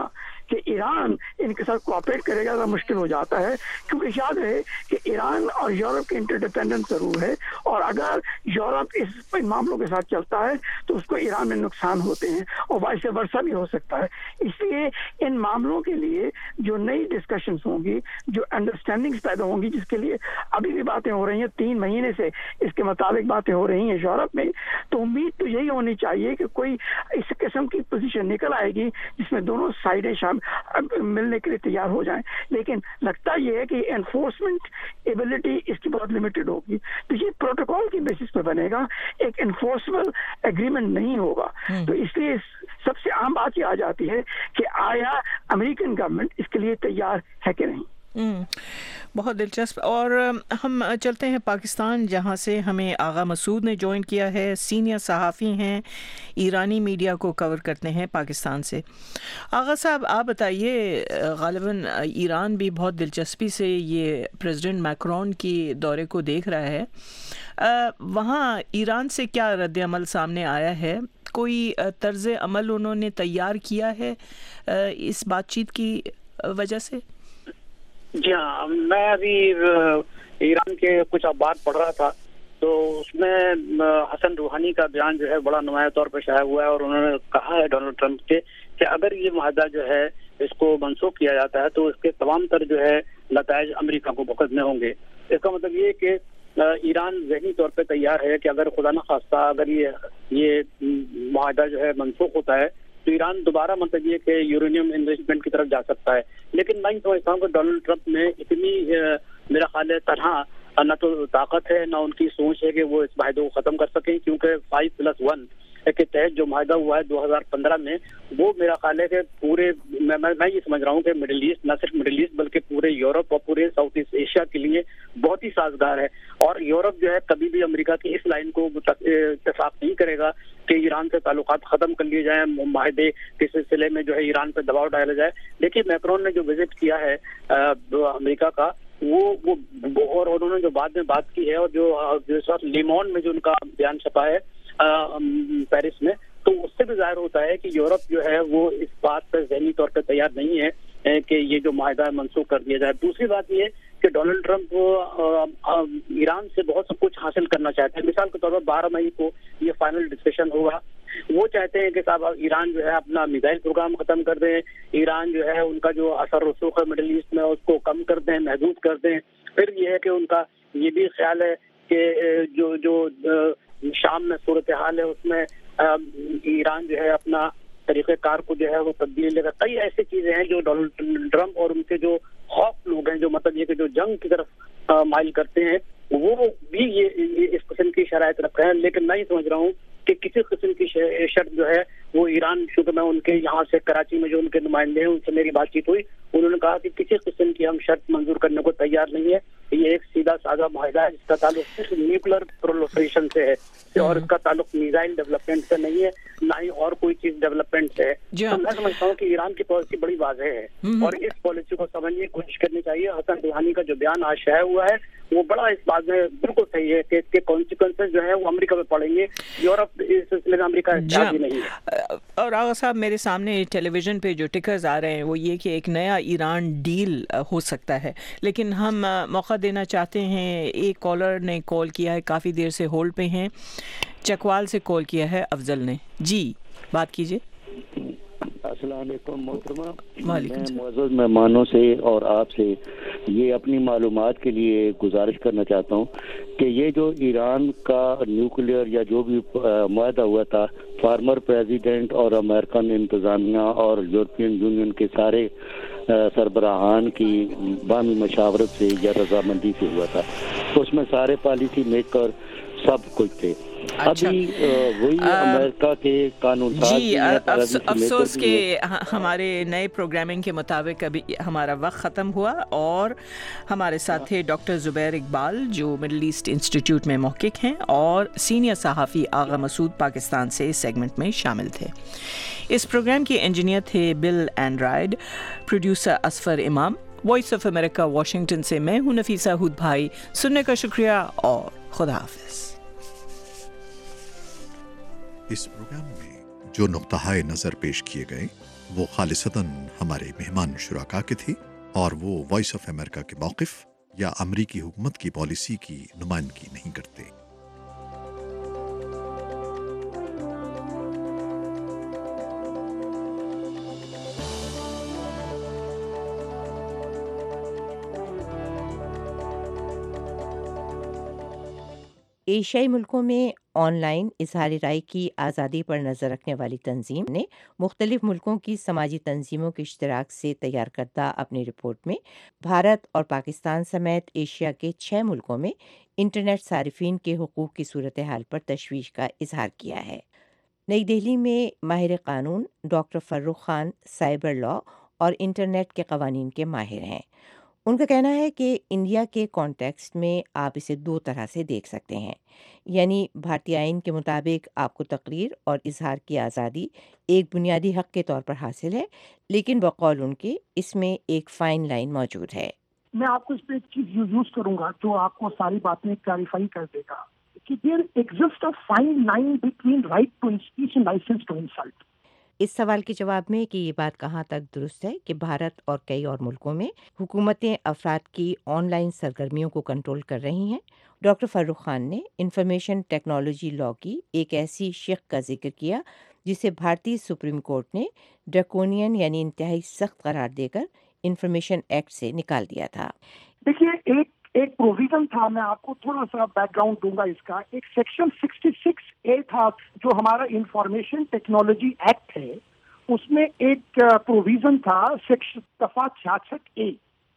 کہ ایران ان کے ساتھ کوآپریٹ کرے گا تو مشکل ہو جاتا ہے، کیونکہ یاد رہے کہ ایران اور یورپ کے انٹر ڈیپینڈنس ضرور ہے، اور اگر یورپ اس معاملوں کے ساتھ چلتا ہے تو اس کو ایران میں نقصان ہوتے ہیں اور وائس ورثہ بھی ہو سکتا ہے. اس لیے ان معاملوں کے لیے جو نئی ڈسکشنز ہوں گی، جو انڈرسٹینڈنگز پیدا ہوں گی، جس کے لیے ابھی بھی باتیں ہو رہی ہیں، تین مہینے سے اس کے مطابق باتیں ہو رہی ہیں یورپ میں، تو امید تو یہی ہونی چاہیے کہ کوئی اس قسم کی پوزیشن نکل آئے گی جس میں دونوں سائڈیں شامل ملنے کے لیے تیار ہو جائیں. لیکن لگتا یہ ہے کہ انفورسمنٹ ایبلٹی اس کی بہت لمیٹڈ ہوگی، تو یہ پروٹوکول کی بیسس پہ بنے گا، ایک انفورسبل ایگریمنٹ نہیں ہوگا. تو اس لیے سب سے عام بات یہ آ جاتی ہے کہ آیا امریکن گورنمنٹ اس کے لیے تیار ہے کہ نہیں. بہت دلچسپ. اور ہم چلتے ہیں پاکستان، جہاں سے ہمیں آغا مسعود نے جوائن کیا ہے. سینئر صحافی ہیں، ایرانی میڈیا کو کور کرتے ہیں پاکستان سے. آغا صاحب آپ بتائیے، غالباً ایران بھی بہت دلچسپی سے یہ پریزیڈنٹ میکرون کی دورے کو دیکھ رہا ہے. وہاں ایران سے کیا رد عمل سامنے آیا ہے؟ کوئی طرز عمل انہوں نے تیار کیا ہے اس بات چیت کی وجہ سے؟ جی ہاں، میں ابھی ایران کے کچھ اخبار پڑھ رہا تھا، تو اس میں حسن روحانی کا بیان جو ہے بڑا نمایاں طور پر شائع ہوا ہے، اور انہوں نے کہا ہے ڈونلڈ ٹرمپ کے کہ اگر یہ معاہدہ جو ہے اس کو منسوخ کیا جاتا ہے تو اس کے تمام تر جو ہے نتائج امریکہ کو بھگتنے ہوں گے. اس کا مطلب یہ کہ ایران ذہنی طور پہ تیار ہے کہ اگر خدا نخواستہ اگر یہ یہ معاہدہ جو ہے منسوخ ہوتا ہے تو ایران دوبارہ مطلب یہ کہ یورینیم انویسٹمنٹ کی طرف جا سکتا ہے. لیکن میں سمجھتا ہوں کہ ڈونلڈ ٹرمپ میں اتنی میرا خیال ہے طرح نہ تو طاقت ہے نہ ان کی سوچ ہے کہ وہ اس معاہدے کو ختم کر سکیں، کیونکہ فائیو پلس ون کے تحت جو معاہدہ ہوا ہے دو ہزار پندرہ میں، وہ میرا خیال ہے کہ پورے میں میں یہ سمجھ رہا ہوں کہ مڈل ایسٹ، نہ صرف مڈل ایسٹ بلکہ پورے یورپ اور پورے ساؤتھ ایسٹ ایشیا کے لیے بہت ہی سازگار ہے. اور یورپ جو ہے کبھی بھی امریکہ کی اس لائن کو اتفاق نہیں کرے گا کہ ایران سے تعلقات ختم کر لیے جائیں، معاہدے کے سلسلے میں جو ہے ایران پہ دباؤ ڈالا جائے. دیکھیے میکرون نے جو وزٹ کیا ہے امریکہ کا، وہ وہ اور انہوں نے جو بعد میں بات کی ہے، اور جو اس وقت لیمون میں جو ان کا بیان چھپا ہے پیرس میں، تو اس سے بھی ظاہر ہوتا ہے کہ یورپ جو ہے وہ اس بات پر ذہنی طور پہ تیار نہیں ہے کہ یہ جو معاہدہ منسوخ کر دیا جائے. دوسری بات یہ کہ ڈونلڈ ٹرمپ ایران سے بہت سب کچھ حاصل کرنا چاہتے ہیں. مثال کے طور پر بارہ مئی کو یہ فائنل ڈسکشن ہوگا. وہ چاہتے ہیں کہ صاحب ایران جو ہے اپنا میزائل پروگرام ختم کر دیں، ایران جو ہے ان کا جو اثر رسوخ ہے مڈل ایسٹ میں اس کو کم کر دیں، محدود کر دیں. پھر یہ ہے کہ ان کا یہ بھی خیال ہے کہ جو جو شام میں صورتحال ہے اس میں ایران جو ہے اپنا طریقہ کار کو جو ہے وہ تبدیل لے گا. کئی ایسی چیزیں ہیں جو ڈونلڈ ٹرمپ اور ان کے جو خوف لوگ ہیں، جو مطلب یہ کہ جو جنگ کی طرف مائل کرتے ہیں، وہ بھی یہ اس قسم کی شرائط رکھتے ہیں. لیکن میں یہ سمجھ رہا ہوں کہ کسی قسم کی شرط جو ہے وہ ایران، چونکہ میں ان کے یہاں سے کراچی میں جو ان کے نمائندے ہیں ان سے میری بات چیت ہوئی، انہوں نے کہا کہ کسی قسم کی ہم شرط منظور کرنے کو تیار نہیں ہے. یہ ایک سیدھا سادہ معاہدہ ہے جس کا تعلق صرف نیوکلر پرولیفریشن سے ہے، اور اس کا تعلق میزائل ڈیولپمنٹ سے نہیں ہے، نہ ہی اور کوئی چیز ڈیولپمنٹ سے ہے. تو میں سمجھتا ہوں کہ ایران کی پالیسی بڑی واضح ہے، اور اس پالیسی کو سمجھنے کی کوشش کرنی چاہیے. حسن روحانی کا جو بیان آج شائع ہوا ہے وہ بڑا اس بات میں بالکل صحیح ہے کہ اس کے کانسیکوینسز جو ہے وہ امریکہ میں پڑیں گے. یورپ اس سلسلے میں امریکہ راضی نہیں ہے. اور آغا صاحب، میرے سامنے ٹیلی ویژن پہ جو ٹکرز آ رہے ہیں وہ یہ کہ ایک نیا ایران ڈیل ہو سکتا ہے، لیکن ہم موقع دینا چاہتے ہیں. ایک کالر نے کال کیا ہے، کافی دیر سے ہولڈ پہ ہیں، چکوال سے کال کیا ہے افضل نے. جی بات کیجیے. السلام علیکم محترمہ. میں معزز مہمانوں سے اور آپ سے یہ اپنی معلومات کے لیے گزارش کرنا چاہتا ہوں کہ یہ جو ایران کا نیوکلیئر یا جو بھی معاہدہ ہوا تھا، فارمر پریزیڈنٹ اور امریکن انتظامیہ اور یورپین یونین کے سارے سربراہان کی باہمی مشاورت سے یا رضامندی سے ہوا تھا. اس میں سارے پالیسی میکر سب کچھ تھے. ابھی وہی امریکہ کے قانون ساز جی افسوس کہ ہمارے نئے پروگرامنگ کے مطابق ابھی ہمارا وقت ختم ہوا، اور ہمارے ساتھ تھے ڈاکٹر زبیر اقبال جو مڈل ایسٹ انسٹیٹیوٹ میں محقق ہیں، اور سینئر صحافی آغا مسعود پاکستان سے اس سیگمنٹ میں شامل تھے. اس پروگرام کے انجینئر تھے بل اینڈرائڈ، پروڈیوسر اسفر امام. وائس آف امریکہ واشنگٹن سے میں ہوں نفیسہ ہود بھائی. سننے کا شکریہ اور خدا حافظ. اس پروگرام میں جو نقطۂ نظر پیش کیے گئے وہ خالصتاً ہمارے مہمان شرکا کے تھے اور وہ وائس آف امریکہ کے موقف یا امریکی حکومت کی پالیسی کی نمائندگی نہیں کرتے۔ ایشیائی ملکوں میں آن لائن اظہار رائے کی آزادی پر نظر رکھنے والی تنظیم نے مختلف ملکوں کی سماجی تنظیموں کے اشتراک سے تیار کردہ اپنی رپورٹ میں بھارت اور پاکستان سمیت ایشیا کے چھ ملکوں میں انٹرنیٹ صارفین کے حقوق کی صورتحال پر تشویش کا اظہار کیا ہے۔ نئی دہلی میں ماہر قانون doctor Farrukh Khan cyber law اور انٹرنیٹ کے قوانین کے ماہر ہیں۔ ان کا کہنا ہے کہ انڈیا کے کانٹیکسٹ میں آپ اسے دو طرح سے دیکھ سکتے ہیں، یعنی بھارتی آئین کے مطابق آپ کو تقریر اور اظہار کی آزادی ایک بنیادی حق کے طور پر حاصل ہے، لیکن بقول ان کے اس میں ایک فائن لائن موجود ہے۔ میں آپ کو اس پہ ایک چیز یوز کروں گا جو آپ کو ساری باتیں کلیریفائی کر دے گا کہ there exist a fine line between right to speech and licence to insult. اس سوال کے جواب میں کہ یہ بات کہاں تک درست ہے کہ بھارت اور کئی اور ملکوں میں حکومتیں افراد کی آن لائن سرگرمیوں کو کنٹرول کر رہی ہیں، ڈاکٹر فرخ خان نے انفارمیشن ٹیکنالوجی لاء کی ایک ایسی شق کا ذکر کیا جسے بھارتی سپریم کورٹ نے ڈریکونین یعنی انتہائی سخت قرار دے کر انفارمیشن ایکٹ سے نکال دیا تھا۔ دیکھیے ایک ایک پروویژن تھا، میں آپ کو تھوڑا سا بیک گراؤنڈ دوں گا اس کا، ایک سیکشن سکسٹی سکس اے تھا جو ہمارا انفارمیشن ٹیکنالوجی ایکٹ ہے، اس میں ایک پروویژن تھا سیکشن دفعہ چھیاسٹھ اے،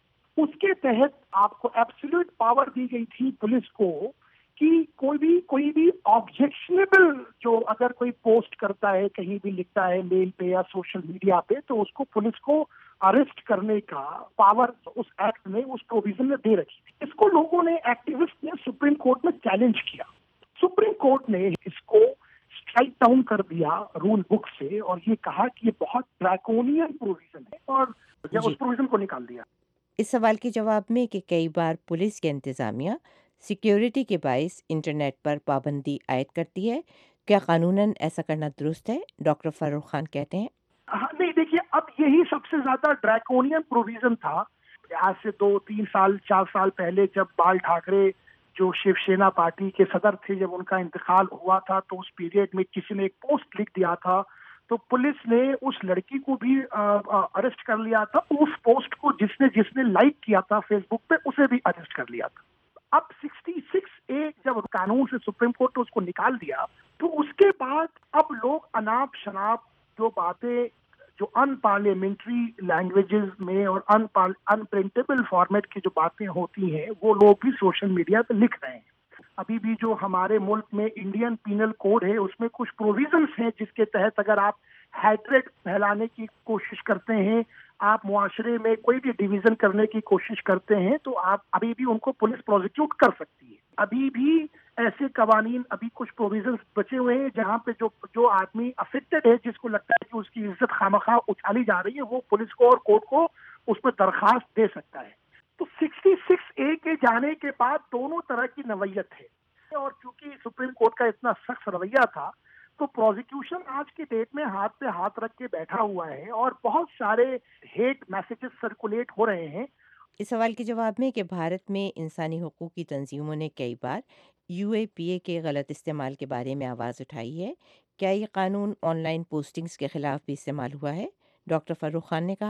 اس کے تحت آپ کو ایبسولوٹ پاور دی گئی تھی پولیس کو کہ کوئی بھی کوئی بھی آبجیکشنیبل جو اگر کوئی پوسٹ کرتا ہے کہیں بھی لکھتا ہے میل پہ یا سوشل میڈیا پہ تو اس کو پولیس کو اریسٹ کرنے کا پاور اس ایکٹ میں اس پروویژن میں دے رکھی تھی۔ اس کو لوگوں نے ایکٹیوسٹ نے سپریم کورٹ میں چیلنج کیا، سپریم کورٹ نے اس کو اسٹرائک ڈاؤن کر دیا رول بک سے اور یہ کہا کہ یہ بہت ڈریکونین پروویژن ہے اور جی. اس پروویژن کو نکال دیا۔ اس سوال کے جواب میں کہ کئی بار پولیس کے انتظامیہ سیکیورٹی کے باعث انٹرنیٹ پر پابندی عائد کرتی ہے، کیا قانوناً ایسا کرنا درست ہے؟ ڈاکٹر فرخ خان کہتے ہیں ہاں نہیں، دیکھیے اب یہی سب سے زیادہ ڈریکونین پروویژن تھا۔ آج سے دو تین سال چار سال پہلے جب بال ٹھاکرے جو شیو سینا پارٹی کے صدر تھے، جب ان کا انتقال ہوا تھا تو اس پیریڈ میں کسی نے ایک پوسٹ لکھ دیا تھا تو پولیس نے اس لڑکی کو بھی اریسٹ کر لیا تھا، اس پوسٹ کو جس نے جس نے لائک کیا تھا فیس بک پہ اسے بھی اریسٹ کر لیا تھا۔ اب سکسٹی سکس اے جب قانون سے سپریم کورٹ نے اس کو نکال دیا تو اس کے بعد اب لوگ اناپ شناپ جو باتیں جو ان پارلیمنٹری لینگویجز میں اور ان ان پرنٹیبل فارمیٹ کی جو باتیں ہوتی ہیں وہ لوگ بھی سوشل میڈیا پہ لکھ رہے ہیں۔ ابھی بھی جو ہمارے ملک میں انڈین پینل کوڈ ہے اس میں کچھ پروویژنس ہیں جس کے تحت اگر آپ ہیٹریٹ پھیلانے کی کوشش کرتے ہیں، آپ معاشرے میں کوئی بھی ڈویژن کرنے کی کوشش کرتے ہیں تو آپ ابھی بھی ان کو پولیس پروزیکیوٹ کر سکتی ہے۔ ابھی بھی ایسے قوانین ابھی کچھ پروویژنس بچے ہوئے ہیں جہاں پہ جو جو آدمی افیکٹڈ ہے، جس کو لگتا ہے کہ اس کی عزت خامخواہ اچھالی جا رہی ہے، وہ پولیس کو اور کورٹ کو اس پہ درخواست دے سکتا ہے۔ تو سکسٹی سکس اے کے جانے کے بعد دونوں طرح کی نوعیت ہے اور چونکہ سپریم کورٹ کا اتنا سخت رویہ تھا تو پروزیکیوشن آج کی ڈیٹ میں ہاتھ پہ ہاتھ رکھ کے بیٹھا ہوا ہے اور بہت سارے ہیٹ میسیجز سرکولیٹ ہو رہے ہیں۔ اس سوال کے جواب میں کہ بھارت میں انسانی حقوق کی تنظیموں نے کئی بار یو اے پی اے کے غلط استعمال کے بارے میں آواز اٹھائی ہے، کیا یہ قانون آن لائن پوسٹنگز کے خلاف بھی استعمال ہوا ہے؟ ڈاکٹر فرخ خان نے کہا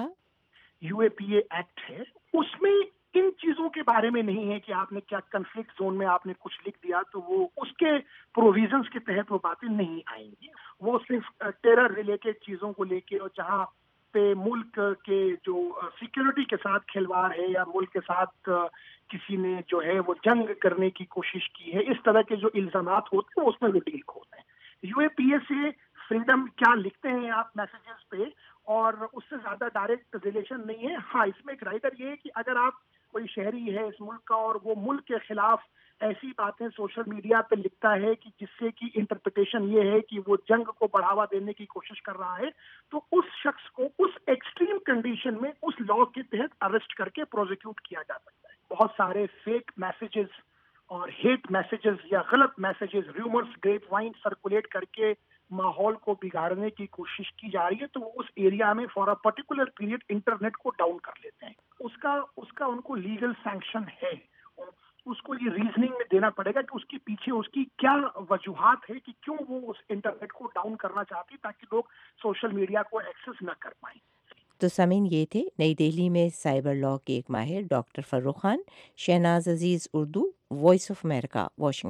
you a P a act ہے، اس میں ان چیزوں کے بارے میں نہیں ہے کہ آپ نے کیا کنفلکٹ زون میں آپ نے کچھ لکھ دیا تو وہ اس کے پروویژنس کے تحت وہ باتیں نہیں آئیں گی۔ وہ صرف ٹیرر ریلیٹڈ چیزوں کو لے کے اور جہاں پہ ملک کے جو سیکیورٹی کے ساتھ کھلواڑ ہے یا ملک کے ساتھ کسی نے جو ہے وہ جنگ کرنے کی کوشش کی ہے، اس طرح کے جو الزامات ہوتے ہیں اس میں وہ ڈیل ہوتے ہیں۔ یو اے پی اے سے فریڈم کیا لکھتے ہیں آپ میسیجز پہ اور اس سے زیادہ ڈائریکٹ ریلیشن نہیں ہے۔ ہاں اس میں ایک رائٹر یہ ہے کہ اگر آپ کوئی شہری ہے اس ملک کا اور وہ ملک کے خلاف ایسی باتیں سوشل میڈیا پہ لکھتا ہے کہ جس سے کی انٹرپریٹیشن یہ ہے کہ وہ جنگ کو بڑھاوا دینے کی کوشش کر رہا ہے تو اس شخص کو اس ایکسٹریم کنڈیشن میں اس لاء کے تحت اریسٹ کر کے پروزیکیوٹ کیا جا سکتا ہے۔ بہت سارے فیک میسیجز اور ہیٹ میسیجز یا غلط messages rumours grapevine circulate کر کے माहौल को बिगाड़ने की कोशिश की जा रही है, तो वो उस एरिया में for a particular period internet को डाउन कर लेते हैं। उसका उसका उनको लीगल सैंक्शन है, उसको ये रीजनिंग में देना पड़ेगा कि उसके पीछे उसकी क्या वजूहात है कि क्यों वो उस इंटरनेट को डाउन करना चाहती है, ताकि लोग सोशल मीडिया को एक्सेस न कर पाएं। तो सामीन, ये थे नई दिल्ली में साइबर लॉ के एक माहिर doctor Farrukh Khan. Shahnaz Aziz, Urdu, voice of America, Washington.